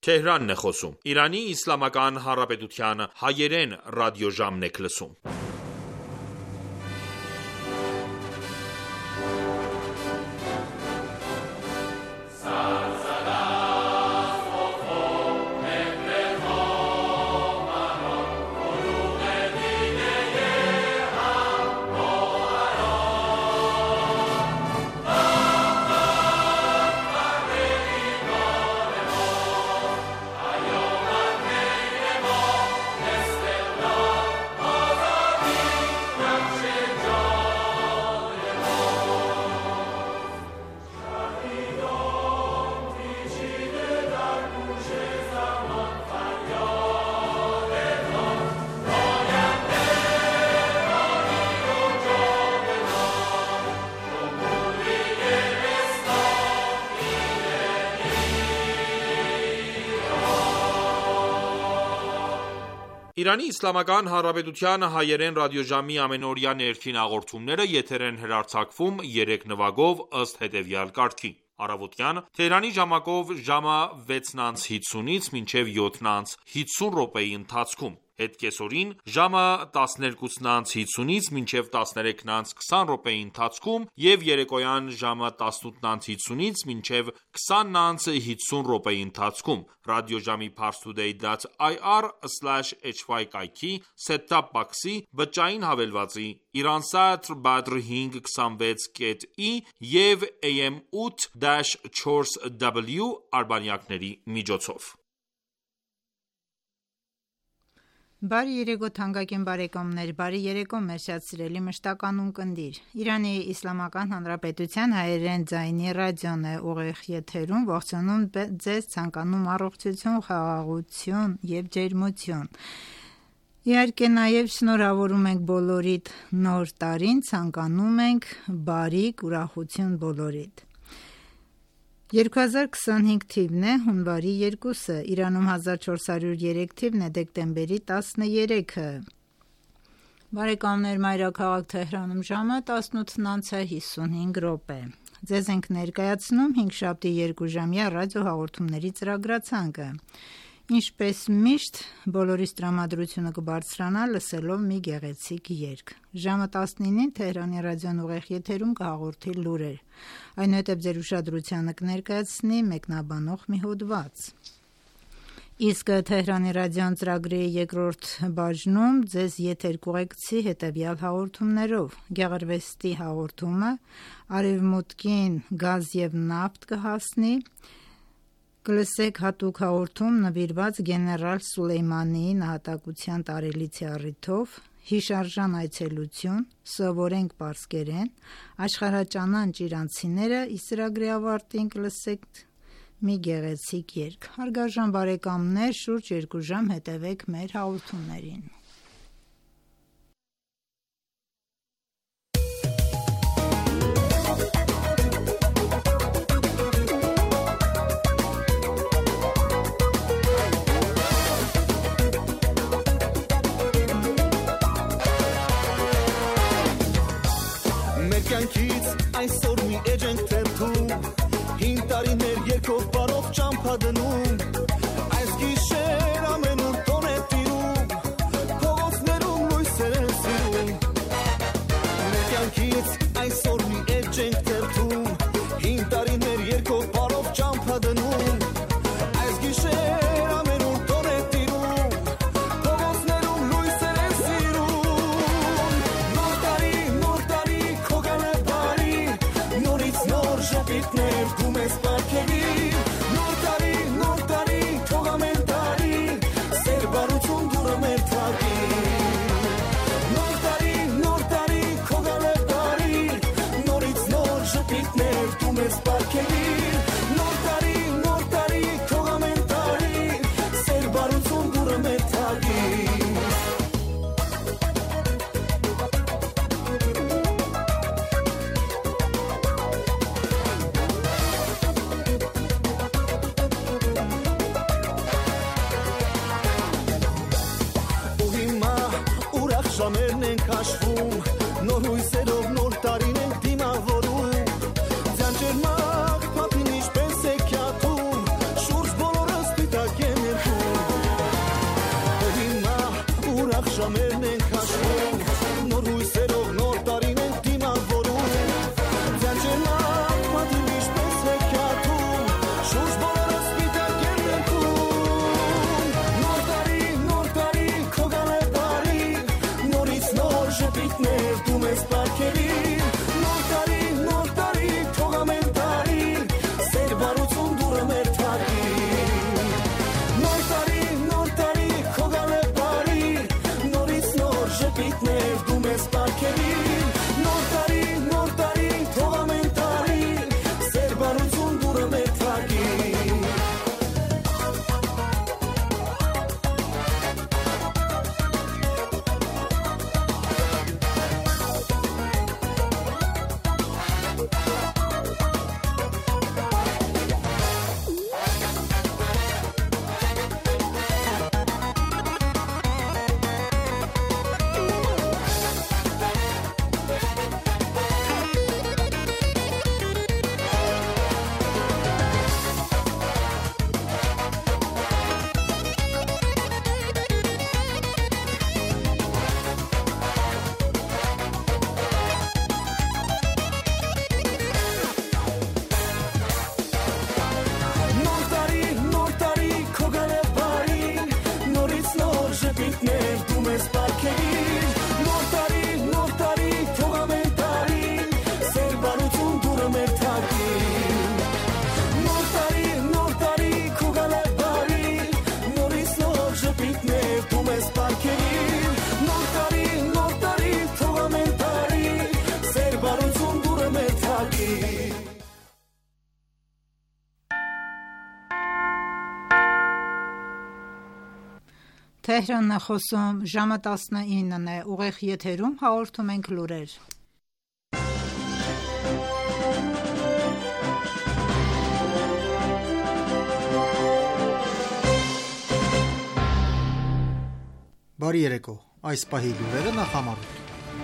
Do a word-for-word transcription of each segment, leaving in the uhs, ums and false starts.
Թեհրանն է խոսում։ Իրանի Իսլամական Հանրապետության հայերեն ռադիոժամն եք լսում։ Իրանի Իսլամական Հանրապետության հայերեն ռադիոժամի ամենօրյա ներքին հաղորդումները եթեր են հեռարձակվում երեք նվագով ըստ հետևյալ կարգի. Առավոտյան Թեհրանի ժամակով ժամը վեցն անց հինգից մինչև յոթն անց հինգ րոպեի ընթացքում, հետկեսօրին ժամը տասներկուսն անց հինգից մինչև տասներեքն անց քսան րոպեի ընթացքում և երեկոյան ժամը տասնութն անց հինգից մինչև քսանն անց հինգ րոպեի ընթացքում ռադիոժամի parstoday.ir slash hy կայքի set-top box-ի բջջային հավելվածի Iransaat Badr հինգ քսանվեց կետ ի և A M ութ չորս W արբանյակների միջոցով։ Բարի երեկո թանկագին բարեկամներ, բարի երեկո մեր շատ սիրելի մշտական ունկնդիր։ Իրանի Իսլամական Հանրապետության հայերեն ձայնի ռադիոն է ուղիղ եթերում, ողջունում ձեզ, ցանկանում առողջություն, խաղաղություն և ջերմություն։ Իհարկե նաև շնորհավորում ենք բոլորիդ նոր տարին, ցանկանում ենք բարիք, ուրախություն բոլորիդ։ երկու հազար քսանհինգ թիվն է հունվարի երկուսը, Իրանում հազար չորս հարյուր երեք թիվն է դեկտեմբերի տասներեքը։ Բարեկամներ, մայրաքաղաք Թեհրանում ժամը տասնութն անց հիսունհինգ րոպե։ Ձեզ ենք ներկայացնում հինգշաբթի երկուժամյա ռադիոհաղորդումների ծրագրացանկը։ Ինչպես միշտ, բոլորիս տրամադրությունը կբարձրանա լսելով մի գեղեցիկ երգ։ Ժամը տասնինին Թեհրանի ռադիոն ուղիղ եթերում կհաղորդի լուրեր, այնուհետև ձեր ուշադրությանը կներկայացնի մեկնաբանող մի հոդված։ Իսկ Թեհրանի ռադիոն ծրագրի երկրորդ բաժնում ձեզ եթեր կուղեկցի հետևյալ հաղորդումներով. Գեղարվեստի հաղորդումը, Արևմուտքին գազ և նավթ կհասնի, կլսեք հատուկ հաղորդում նվիրված գեներալ Սուլեյմանիի նահատակության տարելիցի առիթով, հիշարժան այցելություն, սովորենք պարսկերեն, աշխարհաճանանչ իրանցիները, իսկ ծրագրի ավարտին կլսեք մի գեղեցիկ երգ։ Հարգարժան բարեկամներ, շուրջ երկու ժամ հետևեք մեր հաղորդումներին։ Այսօր մի էջ ենք թերթում, հին տարիներ երկով բարով ճամփա դնում, այս գիշեր ամենուր տոն է տիրում, փողոցներում լույսեր են սիրում։ Մեր կյանքից այսօր մի էջ ենք թերթում, հին տարիներ երկով բարով ճամփա դնում, այս գիշեր ամենուր տոն է տիրում, փողոցներում լույսեր են սիրում։ Նոր տարի, նոր տարի, քո գալը Շապիտներ դում ես պարքերի, նոր տարի, նոր տարի, թող ամեն տարի, սեր բարություն դուրը մեր թակի։ Նոր տարի, նոր տարի, քո գալը տարի, նորից նոր շապիտներ դում ես պարքերի, նոր տարի, նոր տարի, թող ամեն տարի, սեր բարություն դուրը մեր թակի։ Ժամերն ենք հաշվում, նոր հույսերով նոր տարին ենք դիմավորում, ձյան ջերմակ փափին ինչպես է քյաթում, շուրջ բոլորը սպիտակ Թեհրանն է խոսում, ժամը տասնինն է, ուղիղ եթերում հաղորդում ենք լուրեր։ Բարի երեկո, այս պահի լուրերը նախամարում։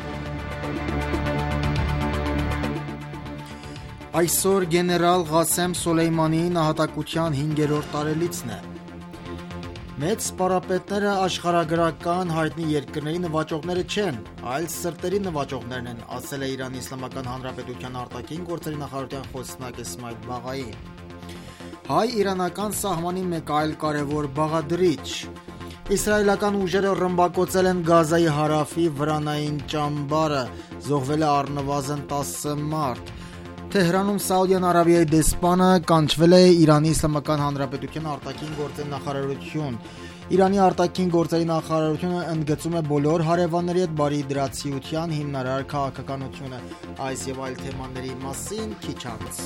Այսօր գեներալ Ղասեմ Սոլեյմանիի նահատակության հինգերորդ տարելիցն է։ Մեծ սպառապետները աշխարհագրական հայտնի երկրների նվաճողները չեն, այլ սրտերի նվաճողներն են, ասել է Իրանի Իսլամական Հանրապետության արտաքին գործերի նախարարության խոսնակ Էսմայիլ Բաղային։ Հայ-իրանական սահմանի մեկ այլ կարևոր բաղադրիչ։ Իսրայելական ուժերը ռմբակոծել են Գազայի հարավի վրանային ճամբարը, զոհվել է առնվազն տասը մարդ։ Թեհրանում Սաուդյան Արաբիայի դեսպանը կանչվել է Իրանի Իսլամական Հանրապետության արտաքին գործերի նախարարություն։ Իրանի արտաքին գործերի նախարարությունը ընդգծում է բոլոր հարևանների հետ բարի դրացիության հիմնարար քաղաքականությունը։ Այս եւ այլ թեմաների մասին քիչ անց։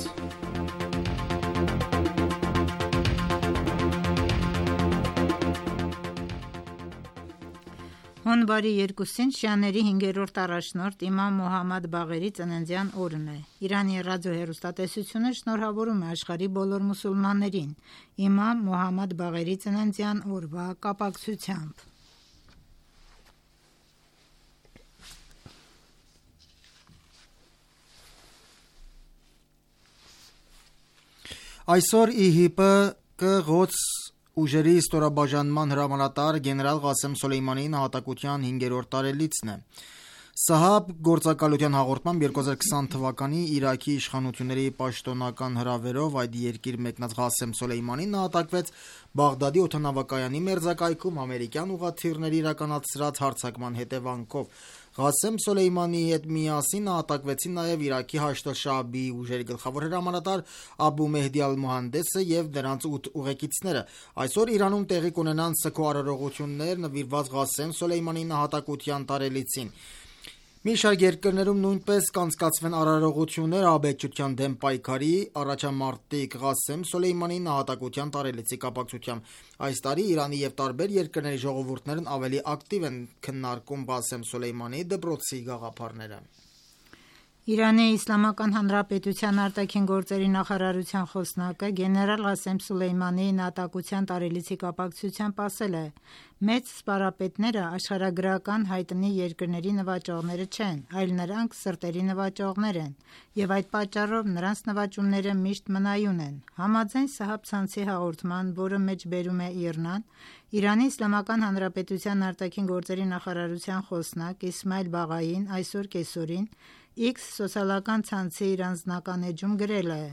Հունվարի երկուսին շիաների հինգերորդ առաջնորդ իմամ Մոհամմադ Բաղերի ծննդյան օրն է։ Իրանի ռադիոհեռուստատեսությունը շնորհավորում է աշխարհի բոլոր մուսուլմաններին իմամ Մոհամմադ Բաղերի ծննդյան օրվա կապակցությամբ։ Այսօր ի հիպը կղոց ուժերի ստորաբաժանման հրամանատար գեներալ Ղասեմ Սոլեյմանիի նահատակության հինգերորդ տարելիցն է։ Սահաբ գործակալության հաղորդմամբ երկու հազար քսան թվականի Իրաքի իշխանությունների պաշտոնական հրավերով այդ երկիր մեկնած Ղասեմ Սոլեյմանին նահատակվեց Բաղդադի օդանավակայանի մերձակայքում ամերիկյան ուղղաթիռների իրականացրած հարձակման հետևանքով։ Ղասեմ Սոլեյմանիի հետ միասին նահատակվեցին նաև Իրաքի Հաշդ-ալ-Շաաբի ուժերի գլխավոր հրամանատար Աբու Մեհդի Ալ-Մուհանդեսը եւ նրանց ութ ուղեկիցները։ Այսօր Իրանում տեղի կունենան սգո արարողություններ նվիրված Ղասեմ Սոլեյմանիի նահատակության տարելիցին։ Մի շարք երկրներում նույնպես կանցկացվեն արարողություններ ահաբեկչության դեմ պայքարի առաջամարտիկ Ղասեմ Սոլեյմանիի նահատակության տարելիցի կապակցությամբ։ Այս տարի Իրանի եւ տարբեր երկրների ժողովուրդներն ավելի ակտիվ են քննարկում Ղասեմ Սոլեյմանիի դպրոցի գաղափարները։ Իրանի Իսլամական Հանրապետության արտաքին գործերի նախարարության խոսնակը գեներալ Ղասեմ Սոլեյմանիի նահատակության տարելիցի կապակցությամբ ասել է. «Մեծ սպառապետները աշխարհագրական հայտնի երկրների նվաճողները չեն, այլ նրանք սրտերի նվաճողներ են, եւ այդ պատճառով նրանց նվաճումները միշտ մնայուն են»։ Համաձայն Սահաբ ցանցի հաղորդման, որը մեջբերում է Իռնան, Իրանի Իսլամական Հանրապետության արտաքին գործերի նախարարության խոսնակ Էսմայիլ Բաղային այսօր կեսօրին X սոցիալական ցանցի իր անձնական էջում գրել է.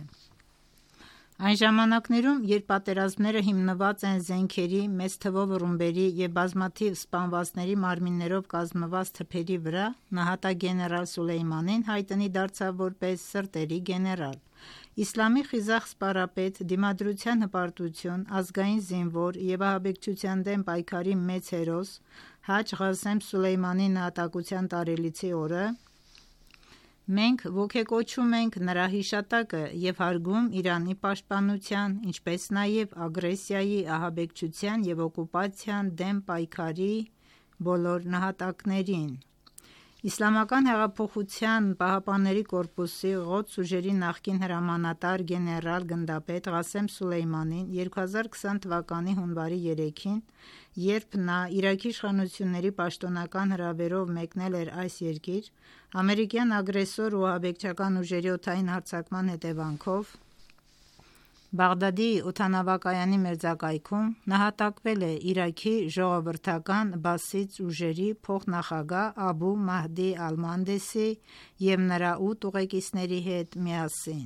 «Այն ժամանակներում, երբ պատերազմները հիմնված են զենքերի, մեծ թվով ռումբերի եւ բազմաթիվ սպանվածների մարմիններով կազմված թփերի վրա, նահատակ գեներալ Սոլեյմանին հայտնի դարձավ որպես սրտերի գեներալ։ Իսլամի խիզախ սպառապետ, դիմադրության հպարտություն, ազգային զինվոր եւ ահաբեկչության դեմ պայքարի մեծ հերոս Հաջ Ղասեմ Սոլեյմանիի նահատակության տարելիցի օրը մենք ոգեկոչում ենք նրա հիշատակը եւ հարգում Իրանի պաշտպանության, ինչպես նաեւ ագրեսիայի, ահաբեկչության եւ օկուպացիան դեմ պայքարի բոլոր նահատակներին»։ Իսլամական հեղափոխության պահապանների կորպուսի Ղոդս ուժերի նախկին հրամանատար գեներալ գնդապետ Ղասեմ Սոլեյմանին երկու հազար քսան թվականի հունվարի երեքին, երբ նա Իրաքի իշխանությունների պաշտոնական հրավերով մեկնել էր այս երկիր, ամերիկյան ագրեսոր ու ահաբեկչական ուժերի օդային հարձակման հետևանքով Բաղդադի օդանավակայանի մերձակայքում նահատակվել է Իրաքի ժողովրդական բասիծ ուժերի փոխնախագահ Աբու Մեհդի Ալ-Մուհանդեսի եւ նրա ութ ուղեկիցների հետ միասին։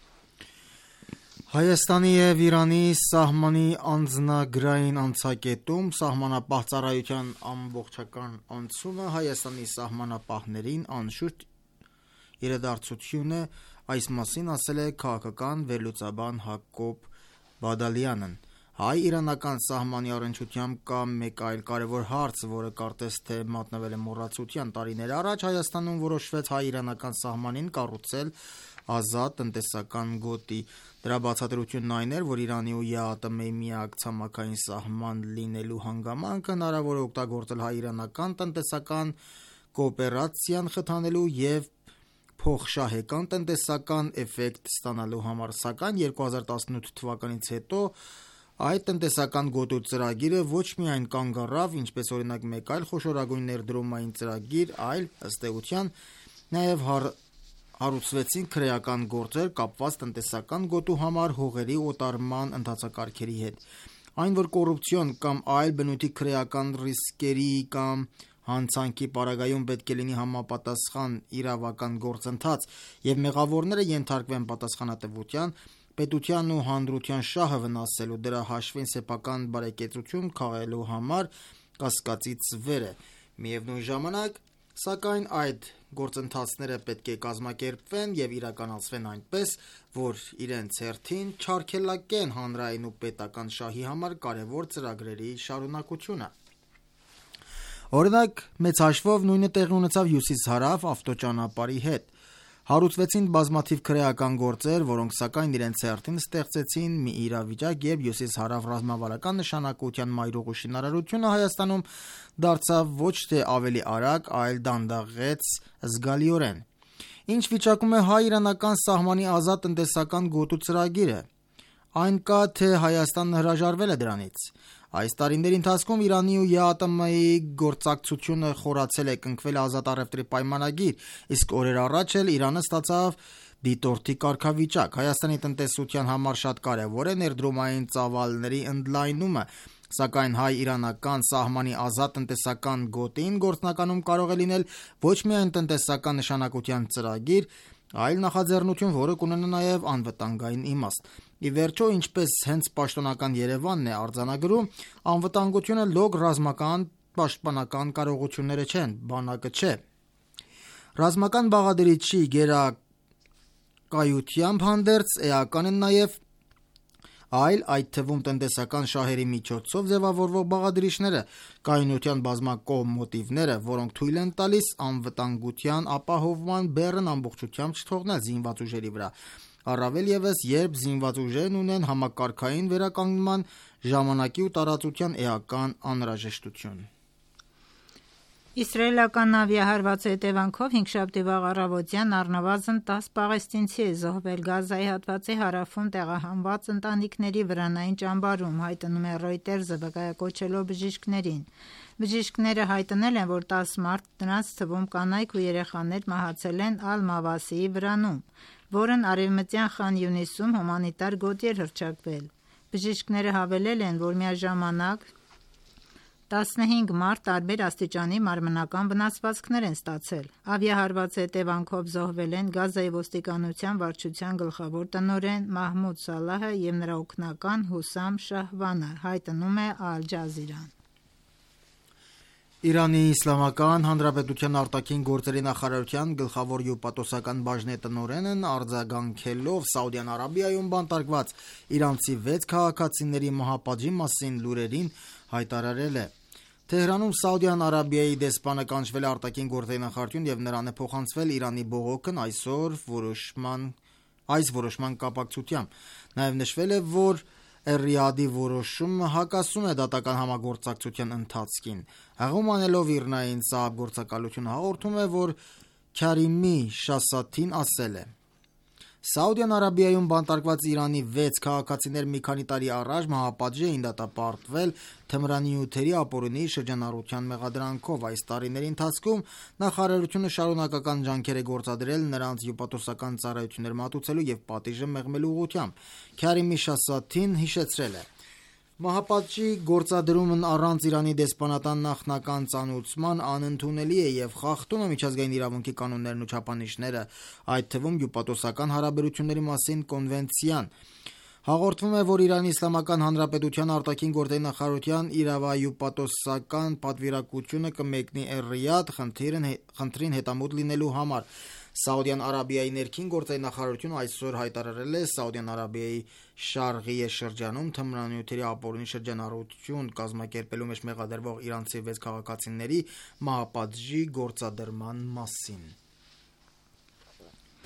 Հայաստանի եւ Իրանի սահմանի անձնագրային անցակետում սահմանապահ ծառայության ամբողջական անցումը Հայաստանի սահմանապահներին անշուշտ իրադարձություն է, այս մասին ասել է քաղաքական վերլուծաբան Հակոբ Բադալյանն։ Հայ-իրանական սահմանի առնչությամբ կա մեկ այլ կարևոր հարց, որը կարծես թե մատնվել է մոռացության։ Տարիներ առաջ Հայաստանում որոշվեց հայ-իրանական սահմանին կառուցել ազատ տնտեսական գոտի։ Դրա բացատրությունն այն էր, որ Իրանի ու ԵԱՏՄ-ի միակ ցամաքային սահման լինելու հանգամանքը հնարավոր է օգտագործել հայ-իրանական տնտեսական կոոպերացիան խթանելու և փոխշահեկան տնտեսական էֆեկտ ստանալու համար, սակայն երկու հազար տասնութ թվականից հետո այդ տնտեսական գոտու ծրագիրը ոչ միայն կանգ առավ, ինչպես օրինակ մեկ այլ խոշորագույն ներդրումային ծրագիր, այլ ըստ էության նաև հար, հարուցվեցին քրեական գործեր կապված տնտեսական գոտու համար հողերի օտարման ընթացակարգերի հետ։ Այն, որ կոռուպցիոն կամ այլ բնույթի քրեական ռիսկերի կամ հանցանքի պարագայում պետք է լինի համապատասխան իրավական գործընթաց և մեղավորները ենթարկվեն պատասխանատվության, պետության ու հանրության շահը վնասելու, դրա հաշվին սեփական բարեկեցություն քաղելու համար կասկածից վեր է։ Միևնույն ժամանակ, սակայն այդ գործընթացները պետք է կազմակերպվեն և իրականացվեն այնպես, որ իրենց հերթին չարգելակեն հանրային ու պետական շահի համար կարևոր ծրագրերի շարունակությունը։ Օրինակ, մեծ հաշվով նույնը տեղի ունեցավ հյուսիս-հարավ ավտոճանապարհի հետ։ Հարուցվեցին բազմաթիվ քրեական գործեր, որոնք սակայն իրենց հերթին ստեղծեցին մի իրավիճակ, երբ հյուսիս-հարավ ռազմավարական նշանակության մայրուղու շինարարությունը Հայաստանում դարձավ ոչ թե ավելի արագ, այլ դանդաղեց զգալիորեն։ Ինչ վիճակում է հայ-իրանական սահմանի ազատ տնտեսական գոտու ծրագիրը։ Այն կա, թե Հայաստանն հրաժարվել է դրանից։ Այս տարիների ընթացքում Իրանի ու ԵԱՏՄ-ի գործակցությունը խորացել է, կնքվել ազատ առևտրի պայմանագիր, իսկ օրեր առաջ էլ Իրանը ստացավ դիտորդի կարգավիճակ։ Հայաստանի տնտեսության համար շատ կարևոր է ներդրումային ծավալների ընդլայնումը, սակայն հայ-իրանական սահմանի ազատ տնտեսական գոտին գործնականում կարող է լինել ոչ միայն տնտեսական նշանակության ծրագիր, այլ նախաձեռնություն, որը կունենա նաև անվտանգային իմաստ։ Ի վերջո, ինչպես հենց պաշտոնական Երևանն է արձանագրում, անվտանգությունը լոկ ռազմական պաշտպանական կարողությունները չեն, բանակը չէ։ Ռազմական բաղադրիչի գերակայությամբ հանդերձ էական են նաև այլ, այդ թվում տնտեսական շահերի միջոցով ձևավորվող բաղադրիչները, կայունության բազմակողմ մոտիվները, որոնք թույլ են տալիս անվտանգության ապահովման բեռն ամբողջությամբ չթողնել զինված ուժերի վրա, առավել ևս, երբ զինված ուժերն ունեն համակարգային վերականգնման ժամանակի ու տարածության էական անհրաժեշտություն։ Իսրայելական ավիահարվածի հետևանքով հինգշաբթի վաղ առավոտյան առնվազն տասը պաղեստինցի է զոհվել Գազայի հատվածի հարավում տեղահանված ընտանիքների վրանային ճամբարում, հայտնում է Reuters-ը վկայակոչելով բժիշկներին։ Բժիշկները հայտնել են, որ տասը մարդ, նրանց թվում կանայք ու երեխաներ մահացել են Ալ-Մավասիի վրանում, որն արևմտյան Խան Յունիսում հումանիտար գոտի էր հռչակվել։ Բժիշկները հավելել են, որ միաժամանակ տասնհինգ մարդ տարբեր աստիճանի մարմնական վնասվածքներ են ստացել։ Ավիահարվածի հետևանքով զոհվել են Գազայի ոստիկանության վարչության գլխավոր տնօրեն Մահմուդ Սալահը և նրա օգնական Հուսամ Շահվանը, հայտնում է Ալ Ջազիրան։ Իրանի Իսլամական Հանրապետության արտաքին գործերի նախարարության գլխավոր հյուպատոսական բաժնի տնօրենն արձագանքելով Սաուդյան Արաբիայում բանտարկված իրանցի վեց քաղաքացիների մահապատժի մասին լուրերին հայտարարել է. Թեհրանում Սաուդյան Արաբիայի դեսպանը կանչվել է արտաքին գործերի նախարարություն և նրան է փոխանցվել Իրանի բողոքն այսօր որոշման այս որոշման կապակցությամբ։ Նաև նշվել է, որ Ռիադի որոշումը հակասում է դատական համագործակցության ընթացքին։ Հղում անելով Իրնային Սահաբ գործակալությունը հաղորդում է, որ Քարիմի Շասաթին ասել է. Սաուդյան Արաբիայում բանտարկված Իրանի վեց քաղաքացիներ մի քանի տարի առաջ մահապատժի էին դատապարտվել թմրանյութերի ապօրինի շրջանառության մեղադրանքով։ Այս տարիների ընթացքում նախարարությունը շարունակական ջանքեր է գործադրել նրանց հյուպատոսական ծառայություններ մատուցելու և պատիժը մեղմելու ուղղությամբ։ Քարիմի Շասաթին հիշեցրել է. Մահապատժի գործադրումն առանց Իրանի դեսպանատան նախնական ծանուցման անընդունելի է և խախտում է միջազգային իրավունքի կանոններն ու չափանիշները, այդ թվում հյուպատոսական հարաբերությունների մասին կոնվենցիան։ Հաղորդվում է, որ Իրանի Իսլամական Հանրապետության արտաքին գործերի նախարարության իրավահյուպատոսական պատվիրակությունը կմեկնի Ռիադ խնդրին հետամուտ լինելու համար։ Սաուդյան Արաբիայի ներքին գործերի նախարարությունը այսօր հայտարարել է Սաուդյան Արաբիայի Շարղիե շրջանում թմրանյութերի ապօրինի շրջանառություն կազմակերպելու մեջ մեղադրվող իրանցի վեց քաղաքացիների մահապատժի գործադրման մասին։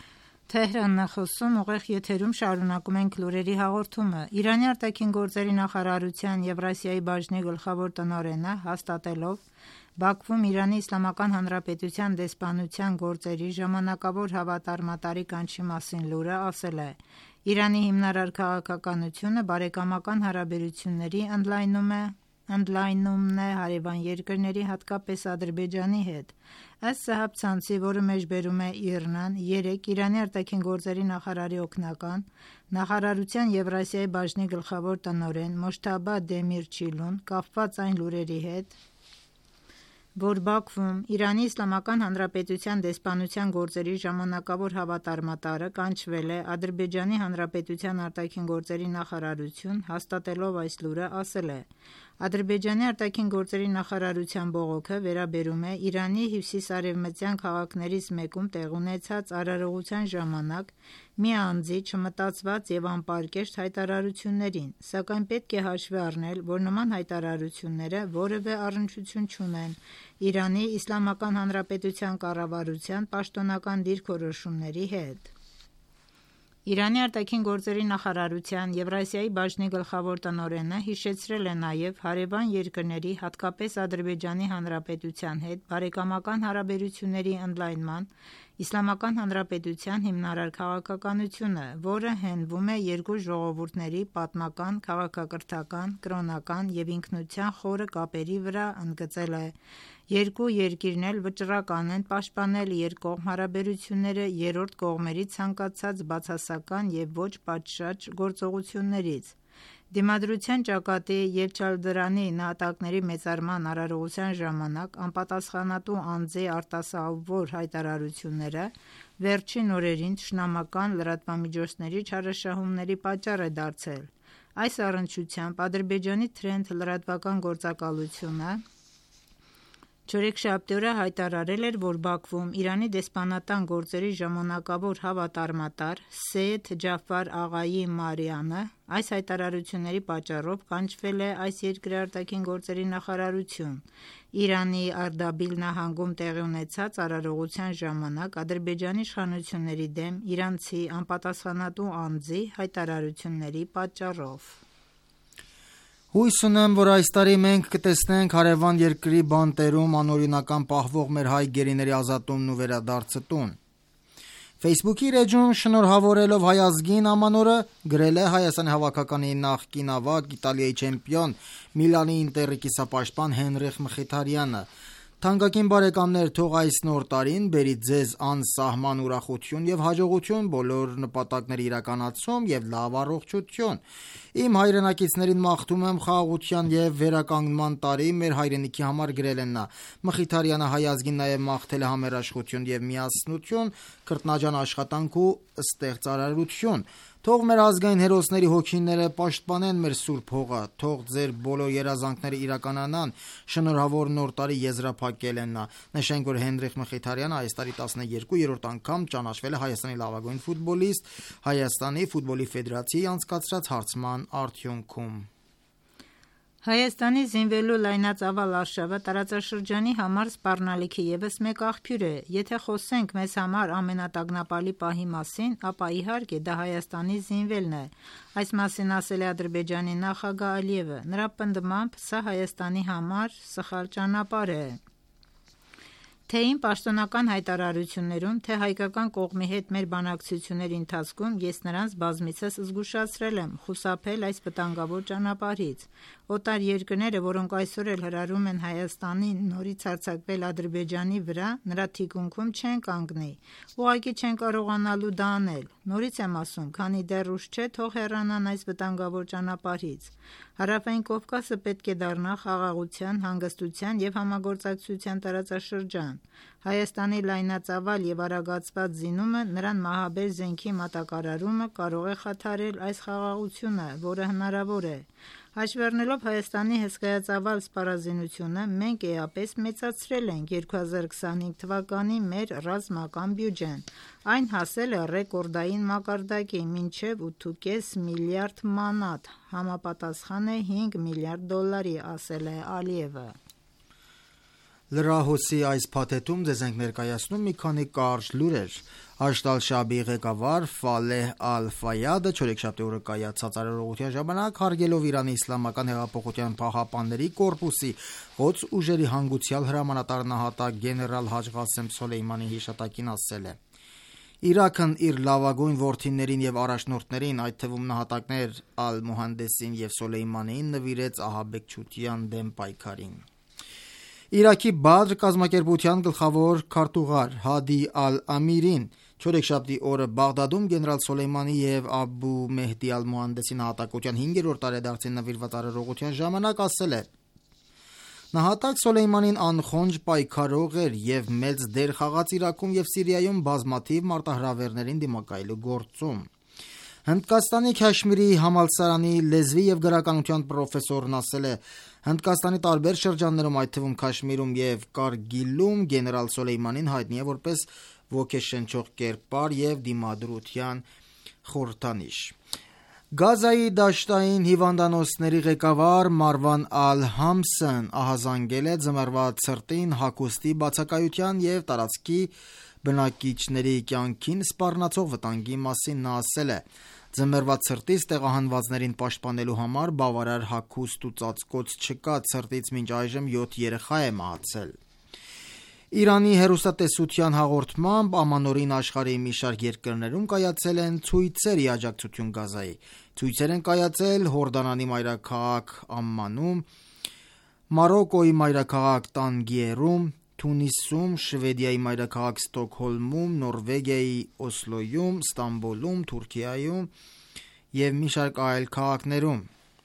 Թեհրանն է խոսում, ուղիղ եթերում շարունակում ենք լուրերի հաղորդումը։ Իրանի արտաքին գործերի նախարարության Եվրասիայի բաժնի գլխավոր տնօրենը հաստատելով Բաքվում Իրանի Իսլամական Հանրապետության դեսպանության գործերի ժամանակավոր հավատարմատարի կանչի մասին լուրը, ասել է. Իրանի հիմնարար քաղաքականությունը բարեկամական հարաբերությունների ընդլայնում է ընդլայնումն է հարևան երկրների, հատկապես Ադրբեջանի հետ։ Ըստ Սահաբ ցանցի, որը մեջբերում է ԻՌՆ-ն, երեկ Իրանի արտաքին գործերի նախարարի օգնական, նախարարության Եվրասիայի բաժնի գլխավոր տնօրեն Մոջթաբա Դեմիրչիլուն կապված այն լուրերի հետ, որ Բաքվում Իրանի Իսլամական Հանրապետության դեսպանության գործերի ժամանակավոր հավատարմատարը կանչվել է Ադրբեջանի Հանրապետության արտաքին գործերի նախարարություն, հաստատելով այս լուրը, ասել է. Ադրբեջանի արտաքին գործերի նախարարության բողոքը վերաբերում է Իրանի հյուսիսարևմտյան քաղաքներից մեկում տեղի ունեցած արարողության ժամանակ մի անձի չմտածված և անպարկեշտ հայտարարություններին, սակայն պետք է հաշվի առնել, որ նման հայտարարությունները որևէ առնչություն չունեն Իրանի Իսլամական Հանրապետության կառավարության պաշտոնական դիրքորոշումների հետ։ Իրանի արտաքին գործերի նախարարության Եվրասիայի բաժնի գլխավոր տնօրենը հիշեցրել է նաև հարևան երկրների, հատկապես Ադրբեջանի Հանրապետության հետ բարեկամական հարաբերությունների ընդլայնման Իսլամական Հանրապետության հիմնարար քաղաքականությունը, որը հենվում է երկու ժողովուրդների պատմական, քաղաքակրթական, կրոնական և ինքնության խորը կապերի վրա, ընդգծել է. Երկու երկիրն էլ վճռական են պաշտպանել երկկողմ հարաբերությունները երրորդ կողմերի ցանկացած բացասական և ոչ պատշաճ գործողություններից։ Դիմադրության ճակատի և Չալդրանի նահատակների մեծարման արարողության ժամանակ անպատասխանատու անձի արտասովոր հայտարարությունները վերջին օրերին թշնամական լրատվամիջոցների չարաշահումների պատճառ է դարձել։ Այս առնչությամբ Ադրբեջանի Թրենթ լրատվական գործակալությունը չորեքշաբթի օրը հայտարարել էր, որ Բաքվում Իրանի դեսպանատան գործերի ժամանակավոր հավատարմատար Սեյեդ Ջաֆար Աղայի Մարյանը այս հայտարարությունների պատճառով կանչվել է այս երկրի արտաքին գործերի նախարարություն։ Իրանի Արդաբիլ նահանգում տեղի ունեցած արարողության ժամանակ Ադրբեջանի իշխանությունների դեմ իրանցի անպատասխանատու անձի հայտարարությունների պատճառով։ Հույս ունեմ, որ այս տարի մենք կտեսնենք հարևան երկրի բանտերում անօրինական պահվող մեր հայ գերիների ազատումն ու վերադարձը տուն։ Facebook-ի իր էջում շնորհավորելով հայ ազգին ամանորը գրել է Հայաստանի հավաքականի նախկին ավագ, Իտալիայի չեմպիոն, Միլանի Ինտերի կիսապաշտպան Հենրիխ Մխիթարյանը։ Թանկագին բարեկամներ, թող այս նոր տարին բերի ձեզ անսահման ուրախություն և հաջողություն բոլոր նպատակների իրականացում և լավ առողջություն։ Իմ հայրենակիցներին մաղթում եմ խաղաղության և վերականգնման տարի մեր հայրենիքի համար, գրել են նա։ Մխիթարյանը հայ ազգին նաև մաղթել է համերաշխություն և միասնություն, քրտնաջան աշխատանք ու ստեղծարարություն։ Թող մեր ազգային հերոսների հոգիները պաշտպանեն մեր սուրբ հողը, թող ձեր բոլոր երազանքները իրականանան։ Շնորհավոր նոր տարի, եզրափակել են նա։ Նշենք, որ Հենրիխ Մխիթարյանը այս տարի տասներկուերորդ անգամ ճանաչվել է Հայաստանի լավագույն ֆուտբոլիստ Հայաստանի ֆուտբոլի ֆեդերացիայի անցկացրած հարցման արդյունքում։ Հայաստանի զինվելու լայնածավալ արշավը տարածաշրջանի համար սպառնալիքի ևս մեկ աղբյուր է։ Եթե խոսենք մեզ համար ամենատագնապալի պահի մասին, ապա իհարկե դա Հայաստանի զինվելն է։ Այս մասին ասել է Ադրբեջանի նախագահ Ալիևը։ Նրա պնդմամբ սա Հայաստանի համար սխալ ճանապարհ է։ Թե իմ պաշտոնական հայտարարություններում, թե հայկական կողմի հետ մեր բանակցությունների ընթացքում ես նրանց բազմիցս զգուշացրել եմ խուսափել այս վտանգավոր ճանապարհից։ Օտար երկրները, որոնք այսօր էլ հրարում են Հայաստանին նորից հարձակվել Ադրբեջանի վրա, նրա թիկունքում չեն կանգնի։ Ուղղակի չեն կարողանալու դա անել։ Նորից եմ ասում, քանի դեռ ուշ չէ, թող հեռանան այս վտանգավոր ճանապարհից։ Հարավային Կովկասը պետք է դառնա խաղաղության, հանգստության և համագործակցության տարածաշրջան։ Հայաստանի լայնածավալ և արագացված զինումը, նրան մահաբեր զենքի մատակարարումը կարող է խաթարել այս խաղաղությունը, որը հնարավոր է։ Հաշվի առնելով Հայաստանի հսկայածավալ սպառազինությունը, մենք էապես մեծացրել ենք երկու հազար քսանհինգ թվականի մեր ռազմական բյուջեն։ Այն հասել է ռեկորդային մակարդակի՝ մինչև ութ ու կես միլիարդ մանատ, համապատասխան է հինգ միլիարդ դոլարի, ասել է Ալիևը։ Լրահոսի այս փաթեթում ձեզ ենք ներկայացնում մի քանի կարճ լուրեր։ Հաշտ ալ-Շաաբի ղեկավար Ֆալեհ Ալ-Ֆայադը չորեքշաբթի օրը կայացած արարողության ժամանակ հարգելով Իրանի Իսլամական հեղափոխության Փախապանների կորպուսի Ղոդս ուժերի հանգուցյալ հրամանատար նահատակ գեներալ Հաջ Ղասեմ Սոլեյմանի հիշատակին ասել է. Իրաքն իր լավագույն որդիներին եւ առաջնորդներին, այդ թվում նահատակներ Ալ-Մուհանդեսին եւ Սոլեյմանին, նվիրեց ահաբեկչության դեմ պայքարին։ Իրաքի Բադր կազմակերպության գլխավոր քարտուղար Հադի Ալ-Ամիրին չորեքշաբթի օրը Բաղդադում գեներալ Սոլեյմանի եւ Աբու Մեհդի Ալ-Մուհանդեսի նահատակության հինգերորդ տարեդարձին նվիրված արարողության ժամանակ ասել է. Նահատակ Սոլեյմանին անխոնջ պայքարող էր եւ մեծ դեր խաղաց Իրաքում եւ Սիրիայում բազմաթիվ մարտահրավերներին դիմակայելու գործում։ Հնդկաստանի Քաշմիրի համալսարանի լեզվի եւ գրականության պրոֆեսորն ասել է. Հնդկաստանի տարբեր շրջաններում, այդ թվում Քաշմիրում եւ Կարգիլում գեներալ Սոլեյմանին հայտնի է որպես ոգեշնչող կերպար եւ դիմադրության խորհրդանիշ։ Գազայի դաշտային հիվանդանոցների ղեկավար Մարվան Ալ-Համսն ահազանգել է ձմեռվա ցրտին հագուստի բացակայության եւ տարածքի բնակիչների կյանքին սպառնացող վտանգի մասին։ Նա ասել է. Ձմեռվա ցրտից տեղահանվածներին պաշտպանելու համար բավարար հագուստ ու ծածկոց չկա, ցրտից մինչ այժմ յոթ երեխա է մահացել։ Իրանի հեռուստատեսության հաղորդմամբ ամանորին աշխարհի մի շարք երկրներում կայացել են ցույցեր ի աջակցություն Գազայի։ Ցույցեր են կայացել Հորդանանի մայրաքաղաք Ամմանում, Մարոկոյի մայրաքաղաք Տանգիերում, Թունիսում, Շվեդիայի մայրաքաղաք Ստոկհոլմում, Նորվեգիայի Օսլոյում, Ստամբուլում, Թուրքիայում եւ մի շարք այլ քաղաքներում։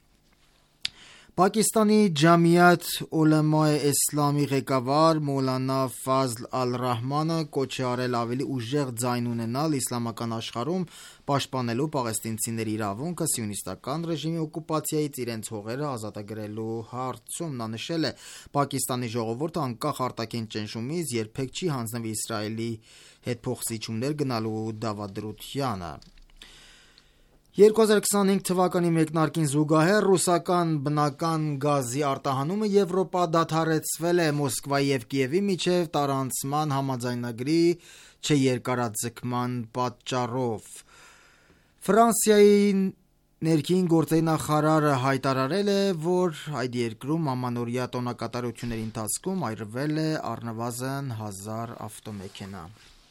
Պակիստանի Ջամիաթ Ուլեմայե Իսլամի ղեկավար Մոլանա Ֆազլ Ալ-Ռահմանը կոչ է արել ավելի ուժեղ ձայն ունենալ իսլամական աշխարհում պաշտպանելու պաղեստինցիների իրավունքը սիոնիստական ռեժիմի օկուպացիայից իրենց հողերը ազատագրելու հարցում։ Նա նշել է. Պակիստանի ժողովուրդը անկախ արտաքին ճնշումից երբեք չի հանձնվի Իսրայելի հետ փոխզիջումներ գնալու դավադրությանը։ երկու հազար քսանհինգ թվականի մեկնարկին զուգահեռ ռուսական բնական գազի արտահանումը Եվրոպա դադարեցվել է Մոսկվայի եւ Կիևի միջև տարանցման համաձայնագրի չերկարաձգման պատճառով։ Ֆրանսիայի ներքին գործերի նախարարը հայտարարել է, որ այդ երկրում ամանորյա տոնակատարությունների ընթացքում այրվել է առնվազն հազար ավտոմեքենա։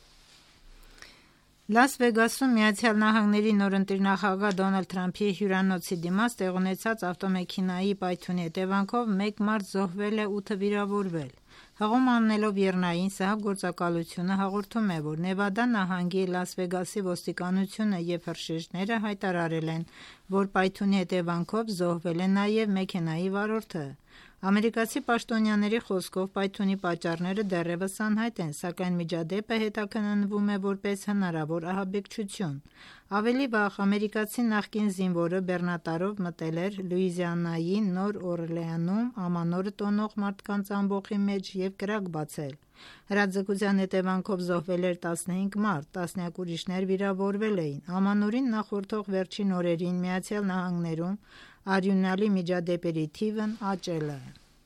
Լաս Վեգասում Միացյալ Նահանգների նորընտիր նախագահ Դոնալդ Թրամփի հյուրանոցի դիմաց տեղ ունեցած ավտոմեքենայի պայթյունի հետևանքով մեկ մարդ զոհվել է, ութը վիրավորվել։ Հղում անելով եռնային սահ գործակալությունը հաղորդում է, որ Նևադա նահանգի Լաս Վեգասի ոստիկանությունը եւ հրշեջները հայտարարել են, որ պայթյունի հետևանքով զոհվել է նաեւ մեքենայի վարորդը։ Ամերիկացի պաշտոնյաների խոսքով պայթյունի պատճառները դեռևս անհայտ են, սակայն միջադեպը հետաքննվում է որպես հնարավոր ահաբեկչություն։ Ավելի վաղ ամերիկացի նախկին զինվորը բեռնատարով մտել էր Լուիզիանայի Նոր Օրլեանում ամանորը տոնող մարդկանց ամբոխի մեջ եւ կրակ բացել։ Հրաձգության հետևանքով զոհվել էր տասնհինգ մարդ, տասնյակ ուրիշներ վիրավորվել էին։ Ամանորին նախորդող վերջին օրերին Միացյալ Նահանգներում արյունալի միջադեպերի թիվն աճել է։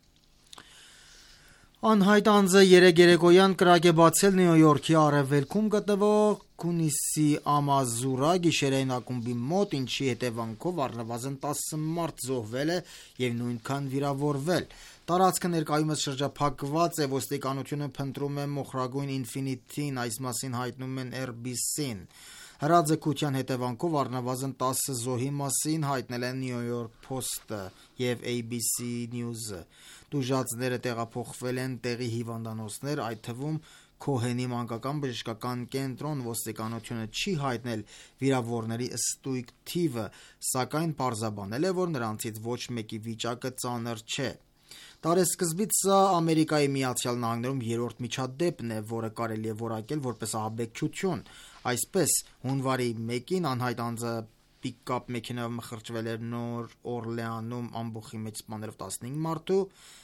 Անհայտ անձը երեկ երեկոյան կրակ է բացել Նյու Յորքի արևելքում գտնվող Քունիսի Ամազուրա գիշերային ակումբի մոտ, ինչի հետևանքով առնվազն տասը մարդ զոհվել է եւ նույնքան վիրավորվել։ Տարածքը ներկայումս շրջափակված է, ոստիկանությունը փնտրում է մոխրագույն Infinity-ն, այս մասին հայտնում են Эр Բի Սի-ն։ Հրաձգության հետևանքով առնվազն տասը զոհի մասին հայտնել են New York Post-ը եւ A B C News-ը։ Տուժածները տեղափոխվել են տեղի հիվանդանոցներ, այդ թվում Քոհենի մանկական բժշկական կենտրոն։ Ոստիկանությունը չի հայտնել վիրավորների ստույգ թիվը, սակայն պարզաբանել է, որ նրանցից ոչ մեկի վիճակը ծանր չէ։ Տարեսկզբից սա Ամերիկայի Միացյալ Նահանգներում երրորդ միջադեպն է, որը կարելի է որակել որպես ահաբեկչություն։ Այսպես, հունվարի մեկին անհայտ անձը պիկապ մեքենայով մխրճվել էր Նոր Օրլեանում ամբոխի մեջ սպանելով տասնհինգ մարդու։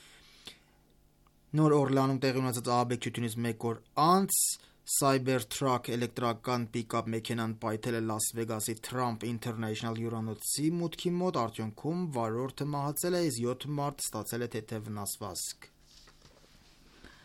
Նոր Օրլեանում տեղի ունեցած ահաբեկչությունից մեկ օր անց Cybertruck էլեկտրական պիկապ մեքենան պայթել է Լաս Վեգասի Trump International հյուրանոցի մուտքի մոտ, արդյունքում վարորդը մահացել է, իսկ յոթ մարդ ստացել է թեթև վնասվածք։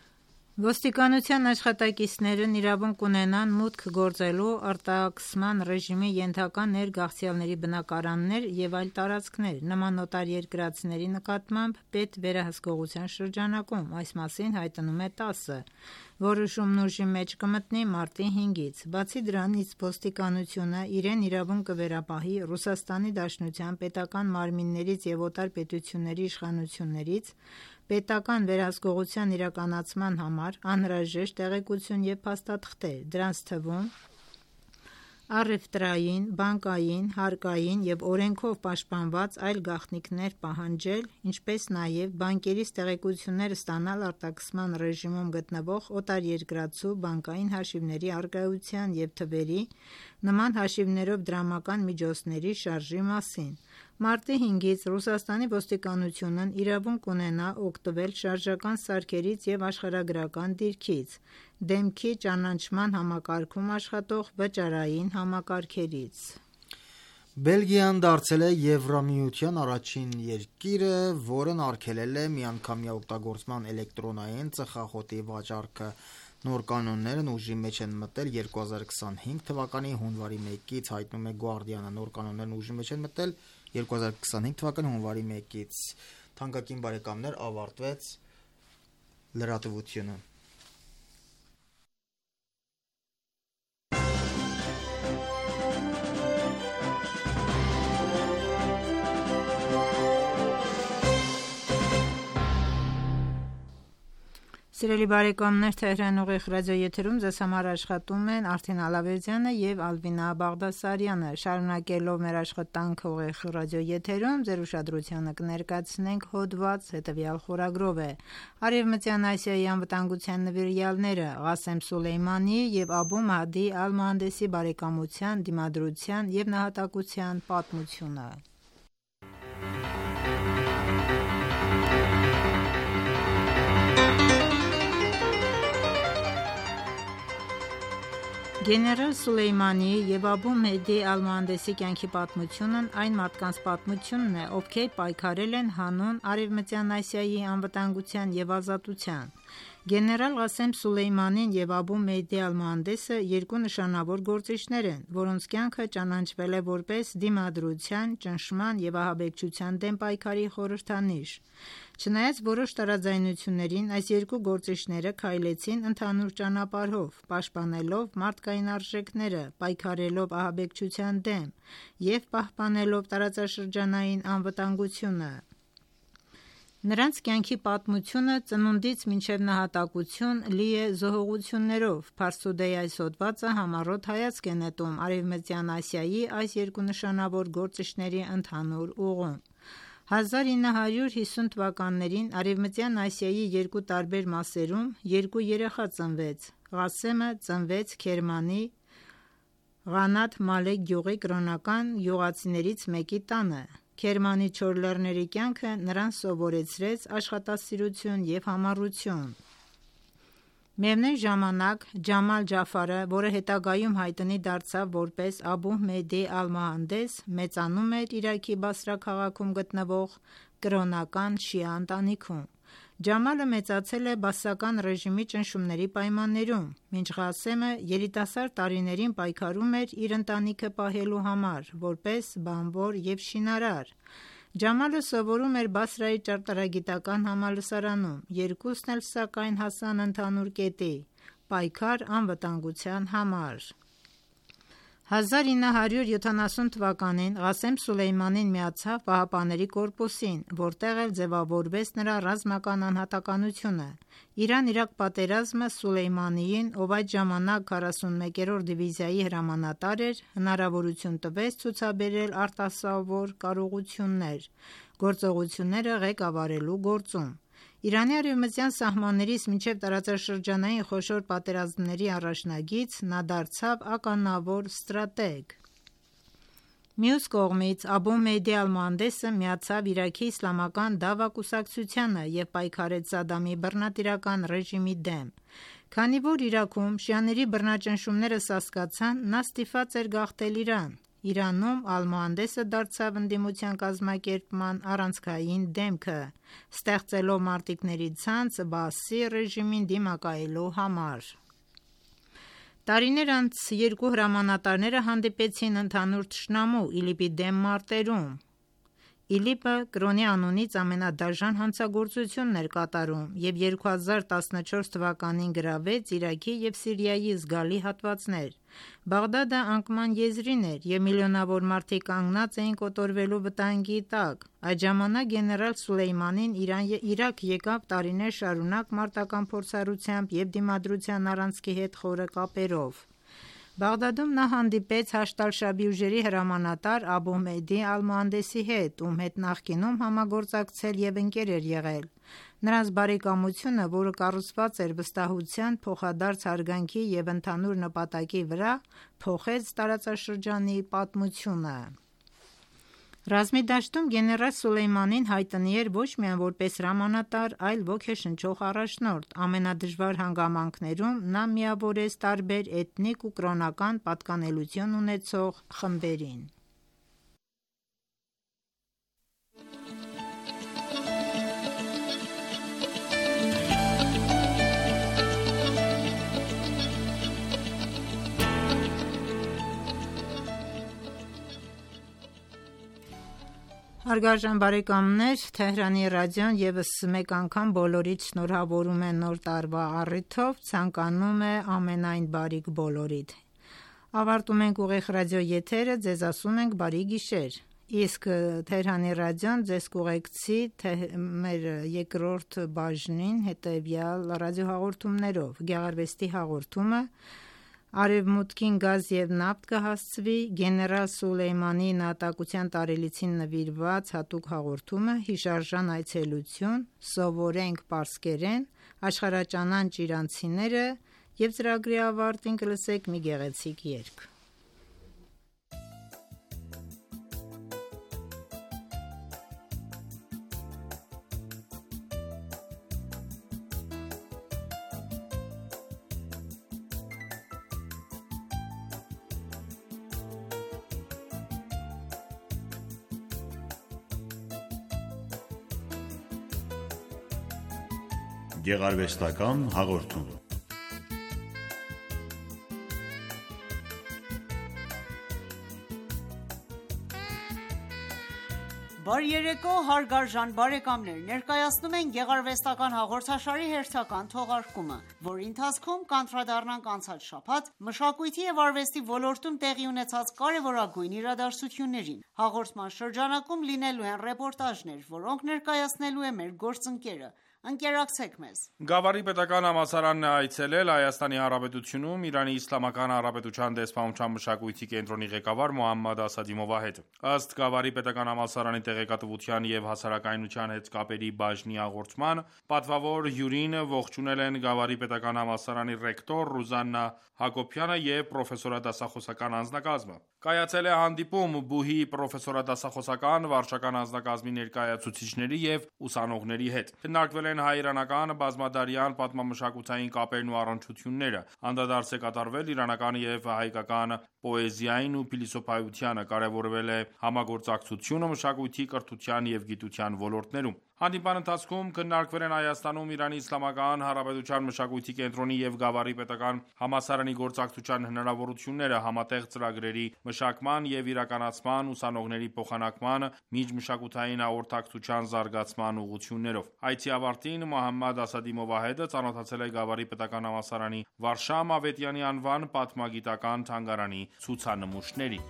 Ոստիկանության աշխատակիցներն իրավունք ունենան մուտք գործելու արտաքսման ռեժիմի ենթակա ներգաղթյալների բնակարաններ և այլ տարածքներ նման օտարերկրացիների նկատմամբ պետվերահսկողության շրջանակում, այս մասին հայտնում է տասը, որոշումն ուժի մեջ կմտնի մարտի հինգից։ Բացի դրանից, ոստիկանությունը իրեն իրավունք կվերապահի Ռուսաստանի Դաշնության պետական մարմիններից և օտար պետությունների իշխանություններից պետական վերահսկողության իրականացման համար անհրաժեշտ տեղեկություն և փաստաթղթեր, դրանց թվում առևտրային, բանկային, հարկային և օրենքով պաշտպանված այլ գաղտնիքներ պահանջել, ինչպես նաև բանկերից տեղեկություններ ստանալ արտաքսման ռեժիմում գտնվող օտարերկրացու բանկային հաշիվների առկայության և թվերի, նման հաշիվներով դրամական միջոցների շարժի մասին։ Մարտի հինգից Ռուսաստանի ոստիկանությունն իրավունք կունենա օգտվել շարժական սարքերից և աշխարհագրական դիրքից, դեմքի ճանաչման համակարգում աշխատող վճարային համակարգերից։ Բելգիան դարձել է Եվրամիության առաջին երկիրը, որն արգելել է միանգամյա օգտագործման էլեկտրոնային ծխախոտի վաճառքը։ Նոր կանոններն ուժի մեջ են մտել երկու հազար քսանհինգ թվականի հունվարի մեկից, հայտնում է Guardian-ը։ Նոր կանոններն ուժի մեջ են մտել երկու հազար քսանհինգ թվականի հունվարի մեկից։ Թանկագին բարեկամներ, ավարտվեց լրատվությունը։ Սիրելի բարեկամներ, Թեհրան ուղիղ ռադիոեթերում ձեզ համար աշխատում են Արթին Ալավերդյանը և Ալվինա Բաղդասարյանը։ Շարունակելով մեր աշխատանքը ուղիղ ռադիոեթերում, ձեր ուշադրությանը կներկայացնենք հոդված հետևյալ խորագրով է. Արևմտյան Ասիայի անվտանգության նվիրյալները Ղասեմ Սուլեյմանիի և Աբու Մահդի Ալ-Մուհանդեսի բարեկամության, դիմադրության և նահատակության պատմությունը։ Գեներալ Սուլեյմանիի և Աբու Մեհդի Ալ-Մուհանդեսի կյանքի պատմությունն այն մարդկանց պատմությունն է, ովքեր պայքարել են հանուն Արևմտյան Ասիայի անվտանգության և ազատության։ Գեներալ Ղասեմ Սուլեյմանին և Աբու Մեհդի Ալ-Մուհանդեսը երկու նշանավոր գործիչներ են, որոնց կյանքը ճանաչվել է որպես դիմադրության, ճնշման և ահաբեկչության դեմ պայքարի խորհրդանիշ։ Չնայած որոշ տարաձայնություններին, այս երկու գործիչները քայլեցին ընդհանուր ճանապարհով, պաշտպանելով մարդկային արժեքները, պայքարելով ահաբեկչության դեմ և պահպանելով տարածաշրջանային անվտանգությունը։ Նրանց կյանքի պատմությունը ծնունդից մինչև նահատակություն լի է զոհողություններով։ Փարսուդեի այս հոդվածը համառոտ հայացք է նետում Արևմտյան Ասիայի այս երկու նշանավոր գործիչների ընդհանուր ուղուն։ հազար ինը հարյուր հիսուն թվականներին Արևմտյան Ասիայի երկու տարբեր մասերում երկու երեխա ծնվեց։ Ղասեմը ծնվեց Քերմանի Ղանաթ Մալեք գյուղի կրոնական գյուղացիներից մեկի տանը։ Քերմանի չոր լեռների կյանքը նրան սովորեցրեց աշխատասիրություն և համառություն։ Միևնույն ժամանակ Ջամալ Ջաֆարը, որը հետագայում հայտնի դարձավ որպես Աբու Մեհդի Ալ-Մուհանդես, մեծանում էր Իրաքի Բասրա քաղաքում գտնվող կրոնական շիա ընտանիքում։ Ջամալը մեծացել է բաասական ռեժիմի ճնշումների պայմաններում, մինչ Ղասեմը երիտասարդ տարիներին պայքարում էր իր ընտանիքը պահելու համար, որպես բանվոր և շինարար։ Ջամալը սովորում էր Բասրայի ճարտարագիտական համալսարանում, երկուսն էլ սակայն հասան ընդհանուր կետի՝ պայքար անվտանգության համար։ հազար ինը հարյուր յոթանասուն թվականին Ղասեմ Սուլեյմանին միացավ ԻՀՊԿ-ին, որտեղ էլ ձևավորվեց նրա ռազմական անհատականությունը։ Իրան-Իրաք պատերազմը Սուլեյմանիին, ով այդ ժամանակ քառասունմեկերորդ դիվիզիայի հրամանատար էր, հնարավորություն տվեց ցուցաբերել արտասովոր կարողություններ՝ գործողությունները ղեկավարելու գործում։ Իրանի արևմտյան սահմաններից մինչև տարածաշրջանային խոշոր պատերազմների առաջնագիծ նա դարձավ ականավոր ստրատեգ։ Մյուս կողմից Աբու Մեհդի Ալ-Մուհանդեսը միացավ Իրաքի իսլամական Դավա կուսակցությանը և պայքարեց Սադամի բռնատիրական ռեժիմի դեմ։ Քանի որ Իրաքում շիաների բռնաճնշումները սասկացան, նա ստիպված էր գաղթել Իրան։ Իրանում Ալ-Մոհանդեսը դարձավ ընդդիմության կազմակերպման առանցքային դեմքը, ստեղծելով մարտիկների ցանց Բաասի ռեժիմին դիմակայելու համար։ Տարիներ անց երկու հրամանատարները հանդիպեցին ընդհանուր թշնամու ԻԼԻՊ-ի դեմ մարտերում։ ԻԼԻՊ-ը կրոնի անունից ամենադաժան հանցագործությունն էր կատարում և երկու հազար տասնչորս թվականին գրավեց Իրաքի և Սիրիայի զգալի հատվածներ։ Բաղդադը անկման եզրին էր և միլիոնավոր մարդիկ կանգնած էին կոտորվելու վտանգի տակ։ Այդ ժամանակ գեներալ Սուլեյմանին Իրաք եկավ տարիներ շարունակ մարտական փորձառությամբ և դիմադրության առանցքի հետ խորը կապերով։ Բաղդադում նա հանդիպեց Հաշդ ալ-Շաբի ուժերի հրամանատար Աբու Մեհդի Ալ-Մոհանդեսի հետ, ում հետ նախկինում համագործակցել և ընկեր էր եղել։ Նրանց բարեկամությունը, որը կառուցված էր վստահության, փոխադարձ հարգանքի և ընդհանուր նպատակի վրա, փոխեց տարածաշրջանի պատմությունը։ Ռազմի դաշտում գեներալ Սուլեյմանին հայտնի էր ոչ միայն որպես հրամանատար, այլ ոգեշնչող առաջնորդ։ Ամենադժվար հանգամանքներում նա միավորեց տարբեր էթնիկ ու կրոնական պատկանելություն ունեցող խմբերին։ Հարգարժան բարեկամներ, Թեհրանի ռադիոն ևս մեկ անգամ բոլորիդ շնորհավորում է նոր տարվա առիթով, ցանկանում է ամենայն բարիք բոլորիդ։ Ավարտում ենք ուղիղ ռադիո եթերը, ձեզ ասում ենք բարի գիշեր։ Իսկ Թեհրանի ռադիոն ձեզ կուղեկցի մեր երկրորդ բաժնին հետևյալ ռադիոհաղորդումներով՝ Գեղարվեստի հաղորդումը, Արևմուտքին գազ և նավթ կհասցվի, գեներալ Սուլեյմանի նահատակության տարելիցին նվիրված հատուկ հաղորդումը, հիշարժան այցելություն, սովորենք պարսկերեն, աշխարհաճանանչ իրանցիները և ծրագրի ավարտին կլսեք մի գեղեցիկ երգ։ Գեղարվեստական հաղորդում։ Բարի երեկո, հարգարժան բարեկամներ, ներկայացնում ենք գեղարվեստական հաղորդաշարի հերթական թողարկումը, որի ընթացքում կանդրադառնանք անցած շաբաթ մշակույթի և արվեստի ոլորտում տեղի ունեցած կարևորագույն իրադարձություններին։ Հաղորդման շրջանակում լինելու են ռեպորտաժներ, որոնք ներկայացնելու է մեր գործընկերը։ Ընկերակցեք մեզ։ Գավառի պետական համալսարանն է այցելել Հայաստանի Հանրապետությունում Իրանի Իսլամական Հանրապետության դեսպանության մշակույթի կենտրոնի ղեկավար Մոհամմադ Ասադի-Մովահեդը։ Ըստ Գավառի պետական համալսարանի տեղեկատվության և հասարակայնության հետ կապերի բաժնի հաղորդման, պատվավոր հյուրին ողջունել են Գավառի պետական համալսարանի ռեկտոր Ռուզաննա Հակոբյանը և պրոֆեսորադասախոսական անձնակազմը։ Կայացել է հանդիպում ԲՈՒՀ-ի պրոֆեսորադասախոսական վարչական անձնակազմի ներկայացուցիչների և ուսանողների հետ։ Քննարկվել են հայ-իրանական բազմադարյան պատմամշակութային կապերն ու առնչությունները։ Անդրադարձ է կատարվել իրանական և հայկական պոեզիային ու փիլիսոփայությանը, կարևորվել է համագործակցությունը մշակույթի, կրթության և գիտության ոլորտներում։ Հանդիպման ընթացքում քննարկվել են Հայաստանում Իրանի Իսլամական Հանրապետության մշակույթի կենտրոնի և Գավառի պետական համալսարանի գործակցության հնարավորությունները, համատեղ ծրագրերի մշակման և իրականացման, ուսանողների փոխանակման, միջմշակութային հաղորդակցության զարգացման ուղղություններով։ Այցի ավարտին Մոհամմադ Ասադի-Մովահեդը ծանոթացել է Գավառի պետական համալսարանի Վարշամ Ավետյանի անվան պատմագիտական թանգարանի ցուցանմուշներին։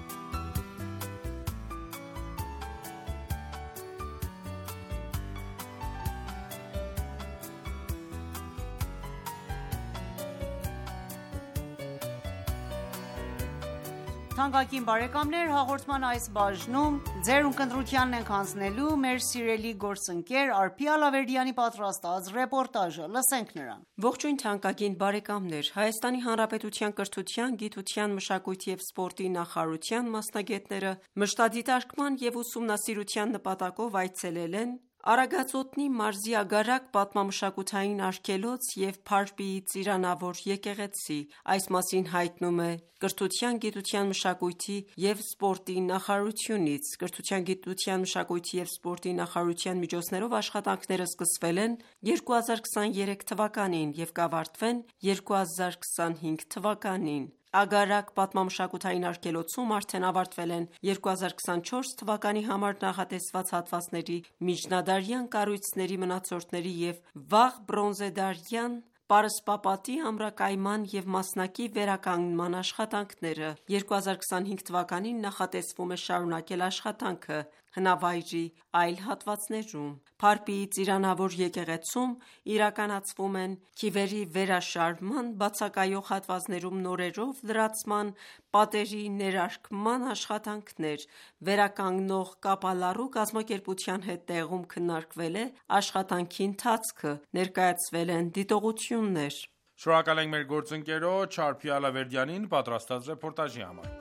Թանկագին բարեկամներ, հաղորդման այս բաժնում ձեր ունկնդրությանն ենք հանձնելու մեր սիրելի գործընկեր Արփի Ալավերդյանի պատրաստած ռեպորտաժը։ Լսենք նրան։ Ողջույն թանկագին բարեկամներ, Հայաստանի Հանրապետության կրթության, գիտության, մշակույթի և սպորտի նախարարության մասնագետները մշտադիտարկման և ուսումնասիրության նպատակով այցելել են Արագածոտնի մարզի Ագարակ պատմամշակութային արգելոց և Փարպիի ծիրանավոր եկեղեցի: Այս մասին հայտնում է Կրթության, գիտության, մշակույթի և սպորտի նախարարությունից: Կրթության, գիտության, մշակույթի և սպորտի նախարարության միջոցներով աշխատանքները սկսվել են երկու հազար քսաներեք թվականին և կավարտվեն երկու հազար քսանհինգ թվականին: Ագարակ պատմամշակութային արգելոցում արդեն ավարտվել են երկու հազար քսանչորս թվականի համար նախատեսված հատվածների միջնադարյան կառույցների մնացորդների և վաղ բրոնզեդարյան պարսպապատի ամրակայման և մասնակի վերականգնման աշխատանքները: երկու հազար քսանհինգ թվականին նախատեսվում է շարունակել աշխատանքը հնավայրի այլ հատվածներում: Փարպիի ծիրանավոր եկեղեցում իրականացվում են քիվերի վերաշարման, բացակայող հատվածներում նորերով լրացման, պատերի ներարկման աշխատանքներ: Վերականգնող կապալառու կազմակերպության հետ տեղում քննարկվել է աշխատանքի ընթացքը, ներկայացվել են դիտողություններ: Շնորհակալ ենք մեր գործընկերոջ Չարփի Ալավերդյանին պատրաստած ռեպորտաժի համար: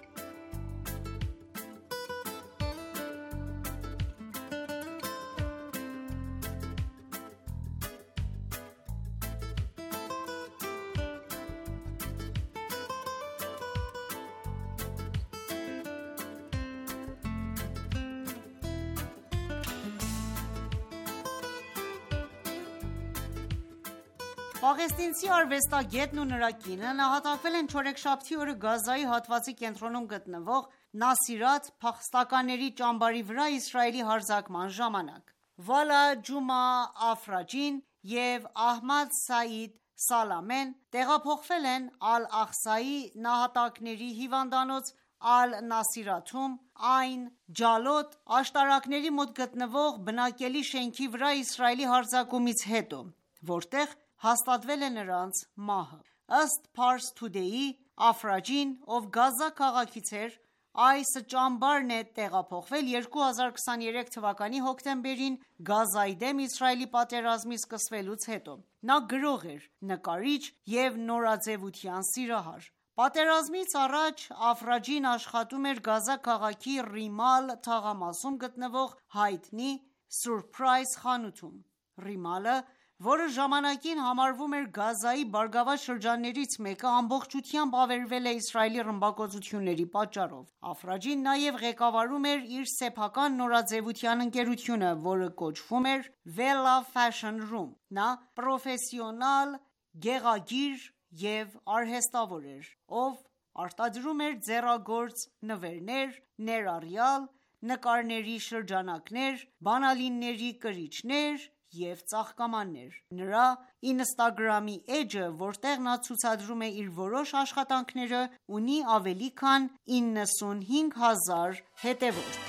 Պաղեստինցի արվեստագետն ու նրա կինը նահատակվել են չորեքշաբթի օրը Գազայի հատվածի կենտրոնում գտնվող Նասիրատ փախստականների ճամբարի վրա Իսրայելի հարձակման ժամանակ: Վալա Ջումա Աֆրաջին և Ահմադ Սաիդ Սալամեն տեղափոխվել են Ալ-Աղսայի նահատակների հիվանդանոց Ալ-Նասիրաթում, Այն Ջալոտ աշտարակների մոտ գտնվող բնակելի շենքի վրա Իսրայելի հարձակումից հետո, որտեղ հաստատվել է նրանց մահը: Ըստ Pars Today-ի, Աֆրաջին, ով Գազա քաղաքից էր, այս ճամբարն է տեղափոխվել երկու հազար քսաներեք թվականի հոկտեմբերին Գազայի դեմ Իսրայելի պատերազմի սկսվելուց հետո: Նա գրող էր, նկարիչ և նորաձևության սիրահար: Պատերազմից առաջ Աֆրաջին աշխատում էր Գազա քաղաքի Ռիմալ թաղամասում գտնվող հայտնի Surprise խանութում: Ռիմալը, որը ժամանակին համարվում էր Գազայի բարգավաճ շրջաններից մեկը, ամբողջությամբ ավերվել է Իսրայելի ռմբակոծությունների պատճառով: Աֆրաջին նաև ղեկավարում էր իր սեփական նորաձևության ընկերությունը, որը կոչվում էր Vella Fashion Room: Նա պրոֆեսիոնալ գեղագիր և արհեստավոր էր, ով արտադրում էր ձեռագործ նվերներ, ներառյալ նկարների շրջանակներ, բանալիների կրիչներ և ծաղկամաններ: Նրա ինստագրամի էջը, որտեղ նա ցուցադրում է իր որոշ աշխատանքները, ունի ավելի քան իննսունհինգ հազար հետևորդ: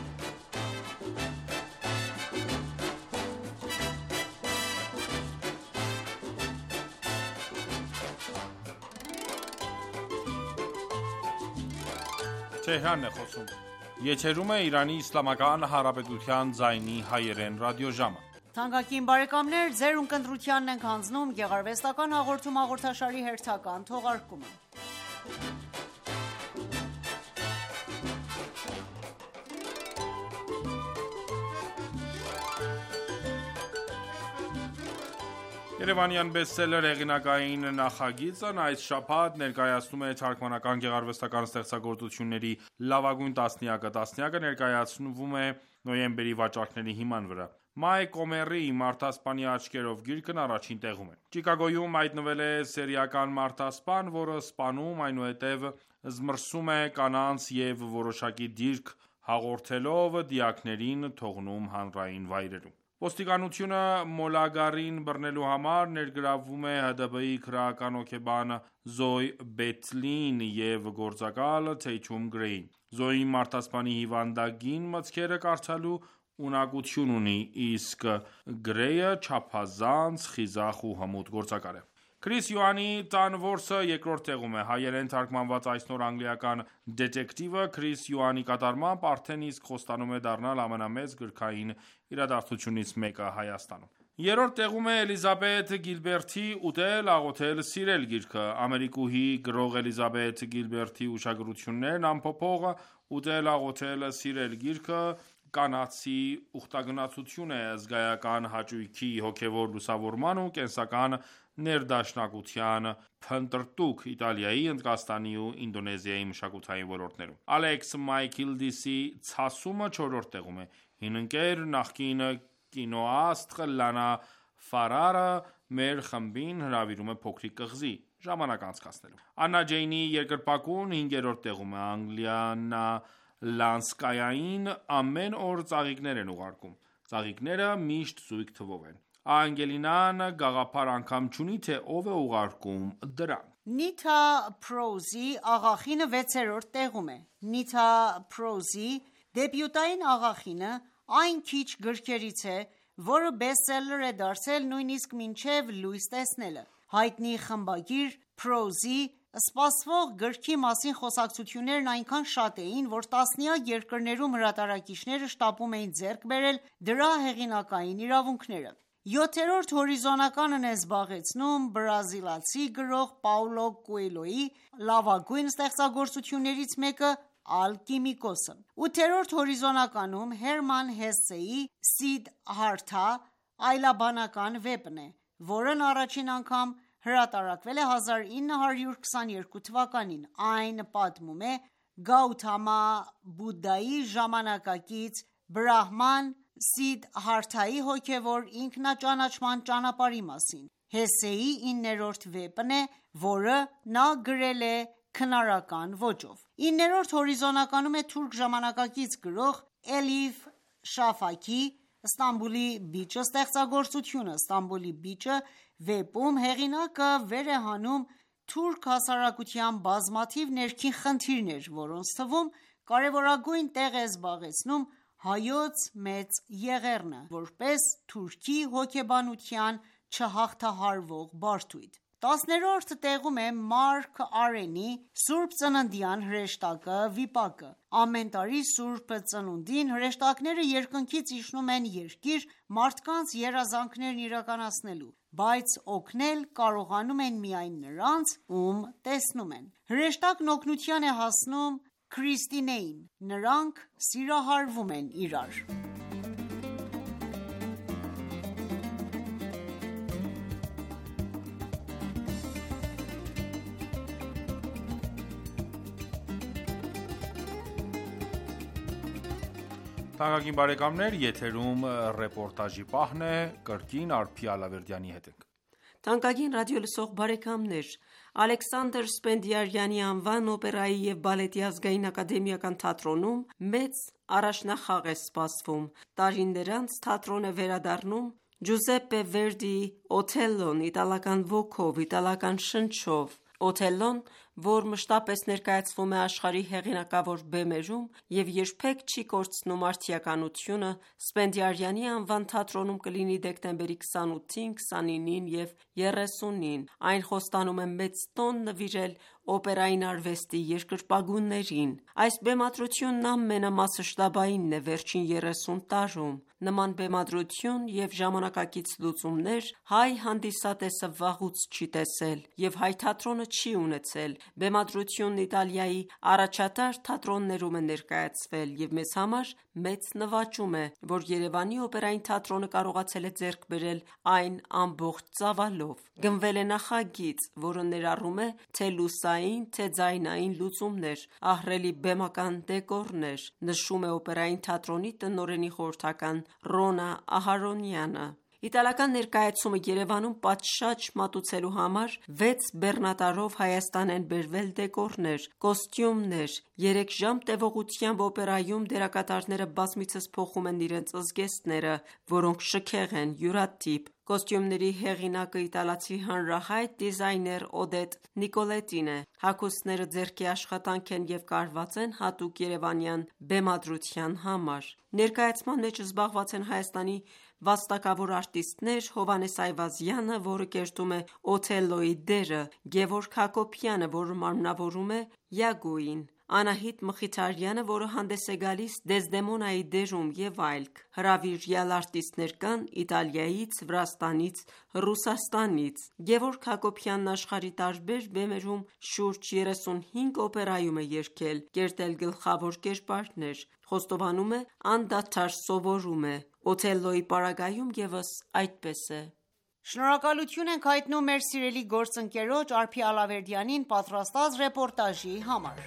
Երևանյան բեսթսելեր հեղինակային նախագիծն այս շաբաթ ներկայացնում է թարգմանական գեղարվեստական ստեղծագործությունների լավագույն տասնյակը: Տասնյակը ներկայացվում է նոյեմբերի վաճառքների հիման վրա: Մայք Օմերի «Մարդասպանի աչքերով» գիրքն առաջին տեղում է: Չիկագոյում հայտնվել է սերիական մարդասպան, որը սպանում, այնուհետև զմռսում է կանանց և որոշակի դիրք հաղորդելով դիակներին թողնում հանրային վայրերում: Ոստիկանությունը մոլագարին բռնելու համար ներգրավվում է ՀԴԲ-ի քրեական հոգեբան Զոյ Բեթլին և գործակալ Թեյթում Գրեյին: Զոյին մարդասպանի հիվանդագին մտքերը կարդալու ունակություն ունի, իսկ Գրեյը չափազանց խիզախ ու հմուտ գործակալ է: Քրիս Յուանի «Տան որսը» երկրորդ տեղում է: Հայերեն թարգմանված այս նոր անգլիական դետեկտիվը Քրիս Յուանի կատարմամբ արդեն իսկ խոստանում է դառնալ ամենամեծ գրքային իրադարձություններից մեկը Հայաստանում: Երրորդ տեղում է Էլիզաբեթ Գիլբերթի «Ուտել, աղոթել, սիրել» գիրքը: Ամերիկուհի գրող Էլիզաբեթ Գիլբերթի ուշագրություններն ամփոփող «Ուտել, աղոթել, սիրել» գիրքը կանացի ուխտագնացություն է զգայական հաճույքի, հոգևոր լուսավորման ու կենսական ներդաշնակության փնտրտուք Իտալիայի, Հնդկաստանի ու Ինդոնեզիայի մշակութային ոլորտներում։ Ալեքս Մայքիլդիսի ցասումը չորրորդ տեղում է։ Հին ընկեր, նախկին կինոաստղ Լանա Ֆարարը մեր խմբին հրավիրում է փոքրիկ կղզի ժամանակ անցկացնելու։ Աննա Ջեյնի երկրպագուն հինգերորդ տեղում է։ Անգլիանա Լանսկայային ամեն օր ծաղիկներ են ուղարկում։ Ծաղիկները միշտ զույգ թվով են։ Անգելինան գաղափար անգամ չունի, թե ով է ուղարկում դրանք։ Նիթա Փրոզի աղախինը վեցերորդ տեղում է։ Նիթա Փրոզի դեբյուտային աղախինը այն քիչ գրքերից է, որը բեսթսելլեր է դարձել նույնիսկ մինչև լույս տեսնելը։ Հայտնի խմբագիր Փրոզի սպասվող գրքի մասին խոսակցություններն այնքան շատ էին, որ տասնյակ երկրներում հրատարակիչները շտապում էին ձեռք բերել դրա հեղինակային իրավունքները։ Յոթերորդ հորիզոնականն է զբաղեցնում բրազիլացի գրող Պաուլո Կոելյոյի լավագույն ստեղծագործություններից մեկը Ալկիմիկոսը։ Ութերորդ հորիզոնականում Հերման Հեսսեի Սիդդհարթա այլաբանական վեպն է, որն առաջին անգամ հրատարակվել է հազար ինը հարյուր քսաներկու թվականին։ Այն պատմում է Գաութամա Բուդդայի ժամանակակից բրահման Սիդդհարթայի հոգևոր ինքնաճանաչման ճանապարհի մասին։ Հեսսեի իններորդ վեպն է, որը նա գրել է քնարական ոճով։ Իններորդ հորիզոնականում է թուրք ժամանակակից գրող Էլիֆ Շաֆաքի Ստամբուլի բիճը ստեղծագործությունը։ Ստամբուլի բիճը վեպում հեղինակը վեր է հանում թուրք հասարակության բազմաթիվ ներքին խնդիրներ, որոնց թվում կարևորագույն տեղ է զբաղեցնում հայոց մեծ եղեռնը, որպես Թուրքի հոգեբանության չհաղթահարվող բարդույթ։ Տասներորդ տեղում է Մարկ Արենի Սուրբ Ծննդյան հրեշտակը վիպակը։ Ամեն տարի Սուրբ Ծնունդին հրեշտակները երկնքից իջնում են երկիր մարդկանց երազանքներն իրականացնելու, բայց օգնել կարողանում են միայն նրանց, ում տեսնում են։ Հրեշտակն օգնության է հասնում Քրիստինեին, նրանք սիրահարվում են իրար։ Թանկագին բարեկամներ, եթերում ռեպորտաժի պահն է, կրկին Արփի Ալավերդյանի հետ ենք։ Թանկագին ռադիոլսող բարեկամներ, Ալեքսանդր Սպենդիարյանի անվան օպերայի և բալետի ազգային ակադեմիական թատրոնում մեծ առաջնախաղ է սպասվում։ Տարիներ անց թատրոն է վերադառնում Ջուզեպպե Վերդիի Օթելլոն իտալական ոգով, իտալական շնչով։ Օթելլոն, որ մշտապես ներկայացվում է աշխարհի հեղինակավոր բեմերում և երբեք չի կորցնում արդիականությունը, Սպենդիարյանի անվան թատրոնում կլինի դեկտեմբերի քսանութին, քսանինին և երեսունին։ Այն խոստանում է մեծ տոն նվիրել օպերային արվեստի երկրպագուներին։ Այս բեմադրությունն ամենամասշտաբայինն է վերջին երեսուն տարում։ Նման բեմադրություն և ժամանակակից լուծումներ հայ հանդիսատեսը վաղուց չի տեսել, և հայ թատրոնը չի ունեցել։ Բեմադրությունն Իտալիայի առաջատար թատրոններում է ներկայացվել, և մեզ համար մեծ նվաճում է, որ Երևանի օպերային թատրոնը կարողացել է ձեռք բերել այն ամբողջ ծավալով։ Գնվել է նախագիծ, որը ներառում է թե լուսային, թե ձայնային լուծումներ, ահռելի բեմական դեկորներ, նշում է օպերային թատրոնի տնօրենի խորհրդական Ռոնա Ահարոնյանը։ Իտալական ներկայացումը Երևանում պատշաճ մատուցելու համար վեց բեռնատարով Հայաստան են բերվել դեկորներ, կոստյումներ։ Երեք ժամ տևողությամբ օպերայում դերակատարները բազմիցս փոխում են իրենց զգեստները, որոնք շքեղ են, յուրատիպ։ Կոստյումների հեղինակը իտալացի հանրահայտ դիզայներ Օդետ Նիկոլետին է։ Հագուստները ձեռքի աշխատանք են և կարված են հատուկ երևանյան բեմադրության համար։ Ներկայացման մեջ զբաղված են Հայաստանի վաստակավոր արտիստներ Հովհաննես Այվազյանը, որը կերտում է Օթելլոյի դերը, Գևորգ Հակոբյանը, որը մարմնավորում է Յագոյին, Անահիտ Մխիթարյանը, որը հանդես է գալիս Դեզդեմոնայի դերում եւ այլք։ Հրավիրյալ արտիստներ կան Իտալիայից, Վրաստանից, Ռուսաստանից։ Գևորգ Հակոբյանն աշխարհի տարբեր բեմերում շուրջ երեսունհինգ օպերայում է երգել, կերտել գլխավոր կերպարներ։ Խոստովանում է, անդադար սովորում է։ Օթելլոյի պարագայում ևս այդպես է։ Շնորհակալություն ենք հայտնում մեր սիրելի գործընկերոջ Արփի Ալավերդյանին պատրաստած ռեպորտաժի համար։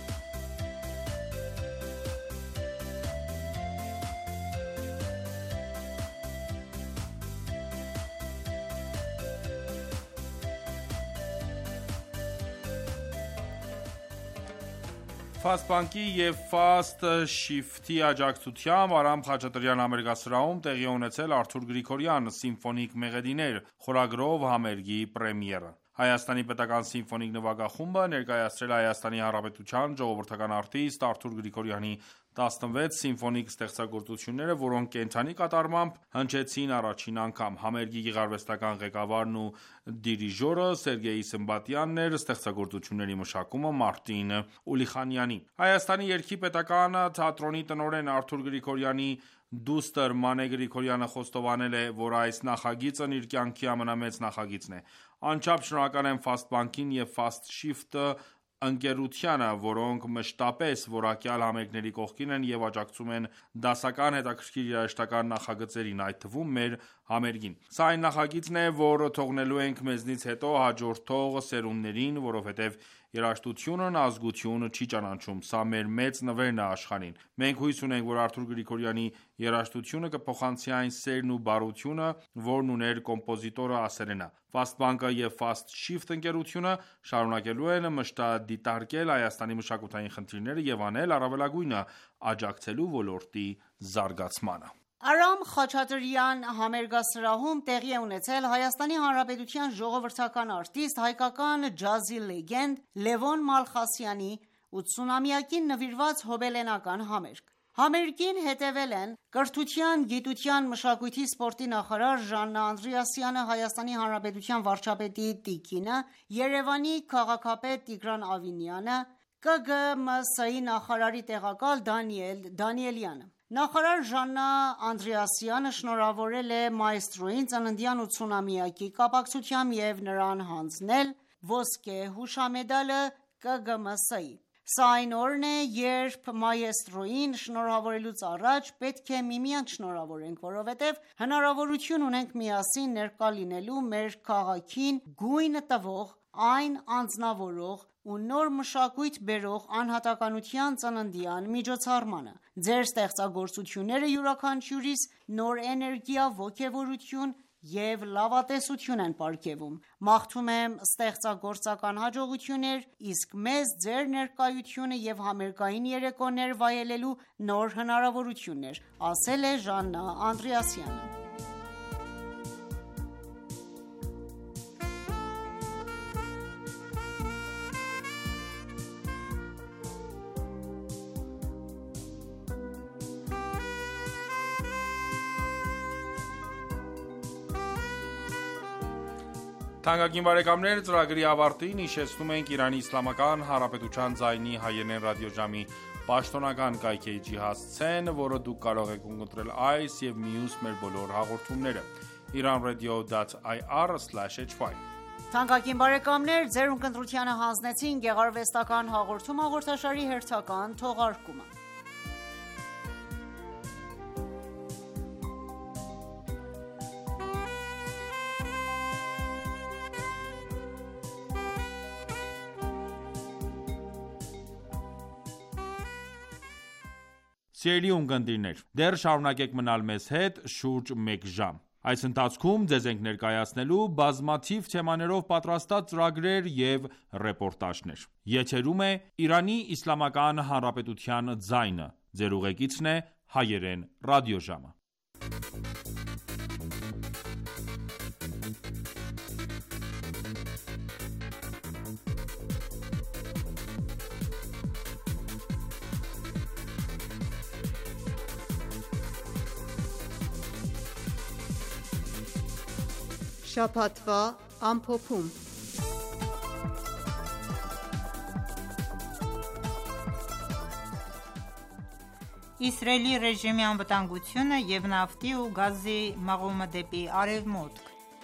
Fast Bank-ի և Fast Shift-ի աջակցությամբ Արամ Խաչատրյան համերգասրահում տեղի է ունեցել Արթուր Գրիգորյան «Սիմֆոնիկ մեղեդիներ» խորագրով համերգի պրեմիերը։ Հայաստանի պետական սիմֆոնիկ նվագախումբը ներկայացրել է Հայաստանի Հանրապետության ժողովրդական արտիստ Արթուր Գրիգորյանի տասնվեց սիմֆոնիկ ստեղծագործությունները, որոնք կենդանի կատարմամբ հնչեցին առաջին անգամ։ Համերգի գեղարվեստական ղեկավարն ու դիրիժորը Սերգեյ Սմբատյանն էր, ստեղծագործությունների մշակումը Մարտին Ուլիխանյանի։ Հայաստանի երգի պետական թատրոնի տնօրեն Արթուր Գրիգորյանի դուստր Մանե Գրիգորյանը խոստովանել է, որ այս նախագիծն իր կյանքի ամենամեծ նախագիծն է։ Անչափ շնորհակալ եմ Fast Bank-ին և Fast Shift ընկերությանը, որոնք մշտապես որակյալ համերգների կողքին են և աջակցում են դասական հետաքրքիր երաժշտական նախագծերին, այդ թվում մեր համերգին։ Սա այն նախագիծն է, որ թողնելու ենք մեզնից հետո հաջորդող սերունդներին, որովհետև երաժշտությունն ազգություն չի ճանաչում, սա մեր մեծ նվերն է աշխարհին։ Մենք հույս ունենք, որ Արթուր Գրիգորյանի երաժշտությունը կփոխանցի այն սերն ու բարությունը, որն ուներ կոմպոզիտորը, ասել է։ Fast Bank-ը և Fast Shift ընկերությունը շարունակելու են մշտադիտարկել Հայաստանի մշակութային խնդիրները և անել առավելագույնը աջակցելու ոլորտի զարգացմանը։ Արամ Խաչատրյան համերգասրահում տեղի է ունեցել Հայաստանի Հանրապետության ժողովրդական արտիստ, հայկական ջազի լեգենդ Լևոն Մալխասյանի ութսունամյակին նվիրված հոբելենական համերգ։ Համերգին հետևել են կրթության, գիտության, մշակույթի, սպորտի նախարար Ժաննա Անդրեասյանը, Հայաստանի Հանրապետության վարչապետի տիկինը, Երևանի քաղաքապետ Տիգրան Ավինյանը, Կ Գ M S-ի նախարարի տեղակալ Դանիել Դանիելյանը։ Նախարար Ժաննա Անդրեասյանը շնորհավորել է մայստրոյին ծննդյան ութսունամյակի կապակցությամբ և նրան հանձնել ոսկե հուշամեդալը Կ Գ M S-ի։ Սա այն օրն է, երբ մայեստրոյին շնորհավորելուց առաջ պետք է միմյանց շնորհավորենք, որովհետև հնարավորություն ունենք միասին ներկա լինելու մեր քաղաքին գույն տվող, այն անձնավորող ու նոր մշակույթ բերող անհատականության ծննդյան միջոցառմանը։ Ձեր ստեղծագործությունները յուրաքանչյուրիս նոր էներգիա, ոգևորություն և լավատեսություն են պարգևում։ Մաղթում եմ ստեղծագործական հաջողություններ, իսկ մեզ ձեր ներկայությունը և համերգային երեկոներ վայելելու նոր հնարավորություններ, ասել է Ժաննա Անդրեասյանը։ Թանկագին բարեկամներ, ծրագրի ավարտին հիշեցնում ենք Իրանի Իսլամական Հանրապետության ձայնի հայերեն ռադիոժամի պաշտոնական կայքէջի հասցեն, որը դուք կարող եք ունկնդրել այս և մյուս մեր բոլոր հաղորդումները iranradio dot i r slash h y։ Թանկագին բարեկամներ, ձեր ունկնդրությանը հանձնեցին գեղարվեստական հաղորդում հաղորդաշարի հերթական թողարկումը։ Սիրելի ունկնդիրներ, դեռ շարունակեք մնալ մեզ հետ շուրջ մեկ ժամ։ Այս ընթացքում ձեզ ենք ներկայացնելու բազմաթիվ թեմաներով պատրաստած ծրագրեր և ռեպորտաժներ։ Եթերում է Իրանի Իսլամական Հանրապետության ձայնը։ Ձեր ուղեկիցն է հայերեն ռադիոժամը։ Շաբաթվա ամփոփում։ Իսրայելի ռեժիմի անվտանգությունը և նավթի ու գազի մղումը դեպի Արևմուտք։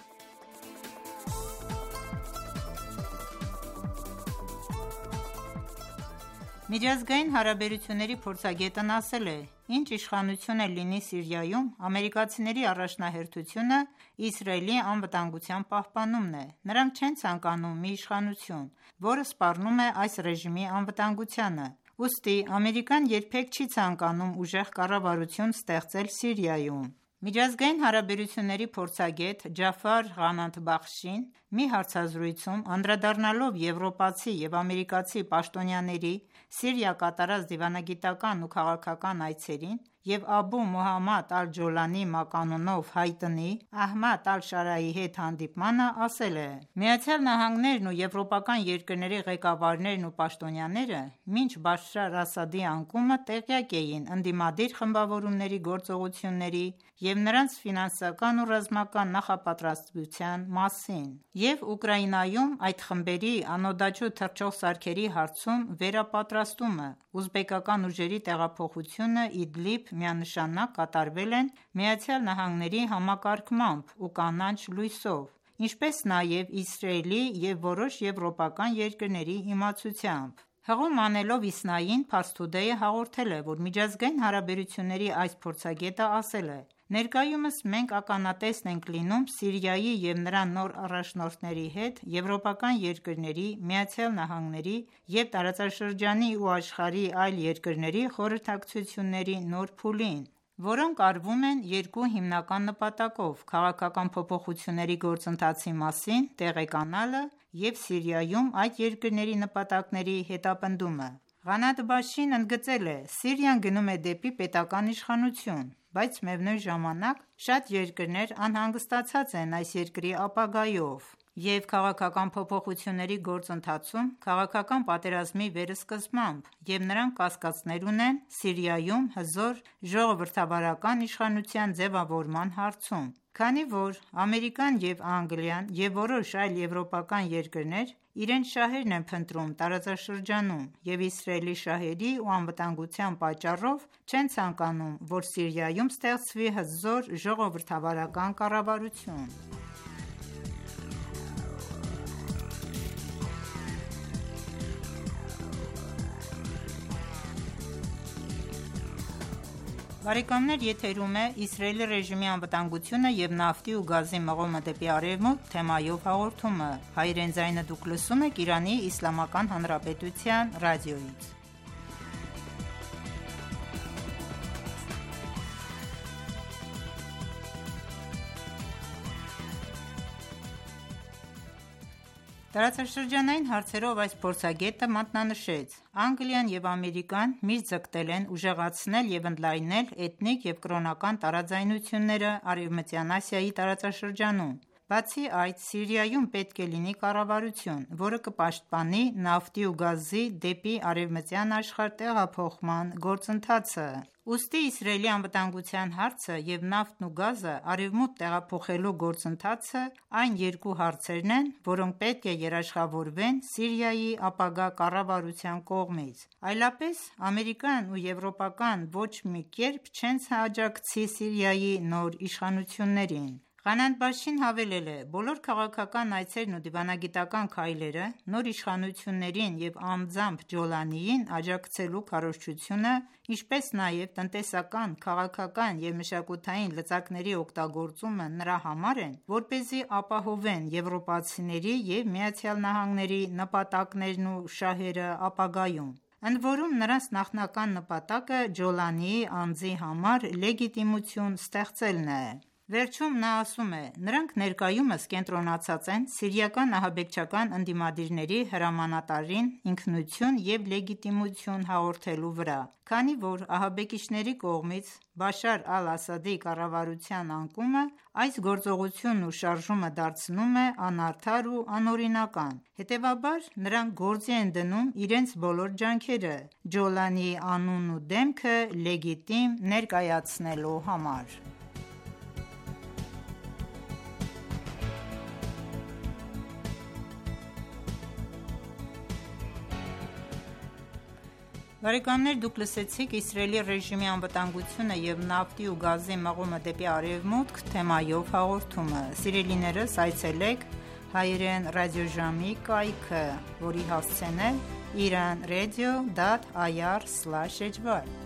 Միջազգային հարաբերությունների փորձագետն ասել է. «Ինչ իշխանություն էլ լինի Սիրիայում, ամերիկացիների առաջնահերթությունը Իսրայելի անվտանգության պահպանումն է: Նրանք չեն ցանկանում մի իշխանություն, որը սպառնում է այս ռեժիմի անվտանգությանը: Ուստի Ամերիկան երբեք չի ցանկանում ուժեղ կառավարություն ստեղծել Սիրիայում»: Միջազգային հարաբերությունների փորձագետ Ջաֆար Ղանաթ-Բախշին մի հարցազրույցում, անդրադառնալով եվրոպացի և ամերիկացի պաշտոնյաների Սիրիա կատարած դիվանագիտական ու քաղաքական այցերին և Աբու Մոհամմադ Ալ-Ջոլանի մականունով հայտնի Ահմադ Ալ-Շարայի հետ հանդիպմանը, ասել է. «ԱՄՆ-ն ու եվրոպական երկրների ղեկավարներն ու պաշտոնյաները մինչ Բաշար Ասադի անկումը տեղյակ էին ընդդիմադիր խմբավորումների գործողությունների և նրանց ֆինանսական ու ռազմական նախապատրաստության մասին և Ուկրաինայում այդ խմբերի անօդաչու թռչող սարքերի հարցում վերապատրաստումը: Ուզբեկական ուժերի տեղափոխությունը Իդլիբ միանշանակ կատարվել են ԱՄՆ-ի համակարգմամբ ու կանաչ լույսով, ինչպես նաև Իսրայելի և որոշ եվրոպական երկրների իմացությամբ»: Հղում անելով Իսնային, Փարս Թուդեյը հաղորդել է, որ միջազգային հարաբերությունների այս փորձագետը ասել է. «Ներկայումս մենք ականատեսն ենք լինում Սիրիայի և նրա նոր առաջնորդների հետ եվրոպական երկրների, ԱՄՆ-ի և տարածաշրջանի ու աշխարհի այլ երկրների խորհրդակցությունների նոր փուլին, որոնք արվում են երկու հիմնական նպատակով՝ քաղաքական փոփոխությունների գործընթացի մասին տեղեկանալը և Սիրիայում այդ երկրների նպատակների հետապնդումը»: Ղանաթ-Բաշին ընդգծել է. «Սիրիան գնում է դեպի պետական իշխանություն, բայց միևնույն ժամանակ շատ երկրներ անհանգստացած են այս երկրի ապագայով և քաղաքական փոփոխությունների գործընթացում, քաղաքական պատերազմի վերսկզբամբ և նրանք կասկածներ ունեն Սիրիայում հզոր ժողովրդավարական իշխանության ձևավորման հարցում: Քանի որ Ամերիկան և Անգլիան և որոշ այլ եվրոպական երկրներ իրենց շահերն են փնտրում տարածաշրջանում և Իսրայելի շահերի ու անվտանգության պատճառով չեն ցանկանում, որ Սիրիայում ստեղծվի հզոր ժողովրդավարական կառավարություն»: Տարածաշրջանային հարցերով այս փորձագետը մատնանշեց. «Անգլիան և Ամերիկան միշտ ձգտել են ուժեղացնել և ընդլայնել էթնիկ և կրոնական տարաձայնությունները Արևմտյան Ասիայի տարածաշրջանում: Բացի այդ, Սիրիայում պետք է լինի կառավարություն, որը կպաշտպանի նավթի ու գազի դեպի արևմտյան աշխարհ տեղափոխման գործընթացը: Ուստի Իսրայելի անվտանգության հարցը և նավթն ու գազը Արևմուտք տեղափոխելու գործընթացը այն երկու հարցերն են, որոնք պետք է երաշխավորվեն Սիրիայի ապագա կառավարության կողմից: Այլապես Ամերիկան ու եվրոպական ոչ մի կերպ չեն աջակցի Սիրիայի նոր իշխանություններին»: Ղանաթ-Բաշին հավելել է. «Բոլոր քաղաքական այցերն ու դիվանագիտական քայլերը, նոր իշխանություններին և անձամբ Ջոլանիին աջակցելու քարոզչությունը, ինչպես նաև տնտեսական, քաղաքական և մշակութային լծակների օգտագործումը նրա համար են, որպեսզի ապահովեն եվրոպացիների և ԱՄՆ-ի նպատակներն ու շահերը ապագայում: Ընդորում նրանց նախնական նպատակը Ջոլանիի անձի համար լեգիտիմություն ստեղծելն է»: Վերջում նա ասում է. «Նրանք ներկայումս կենտրոնացած են սիրիական ահաբեկչական ընդդիմադիրների հրամանատարին ինքնություն և լեգիտիմություն հաղորդելու վրա, քանի որ ահաբեկիչների կողմից Բաշար Ալ-Ասադի կառավարության անկումը այս գործողությունն ու շարժումը դարձնում է անարդար ու անօրինական: Հետևաբար նրանք գործի են դնում իրենց բոլոր ջանքերը Ջոլանիի անունն ու դեմքը լեգիտիմ ներկայացնելու համար»: Բարեկամներ, դուք լսեցիք Իսրայելի ռեժիմի անվտանգությունը և նավթի ու գազի մղումը դեպի արևմուտք թեմայով հաղորդումը։ Սիրելիներս, այցելեք հայերեն ռադիոժամի կայքը, որի հասցեն է իրանradio.ir/hy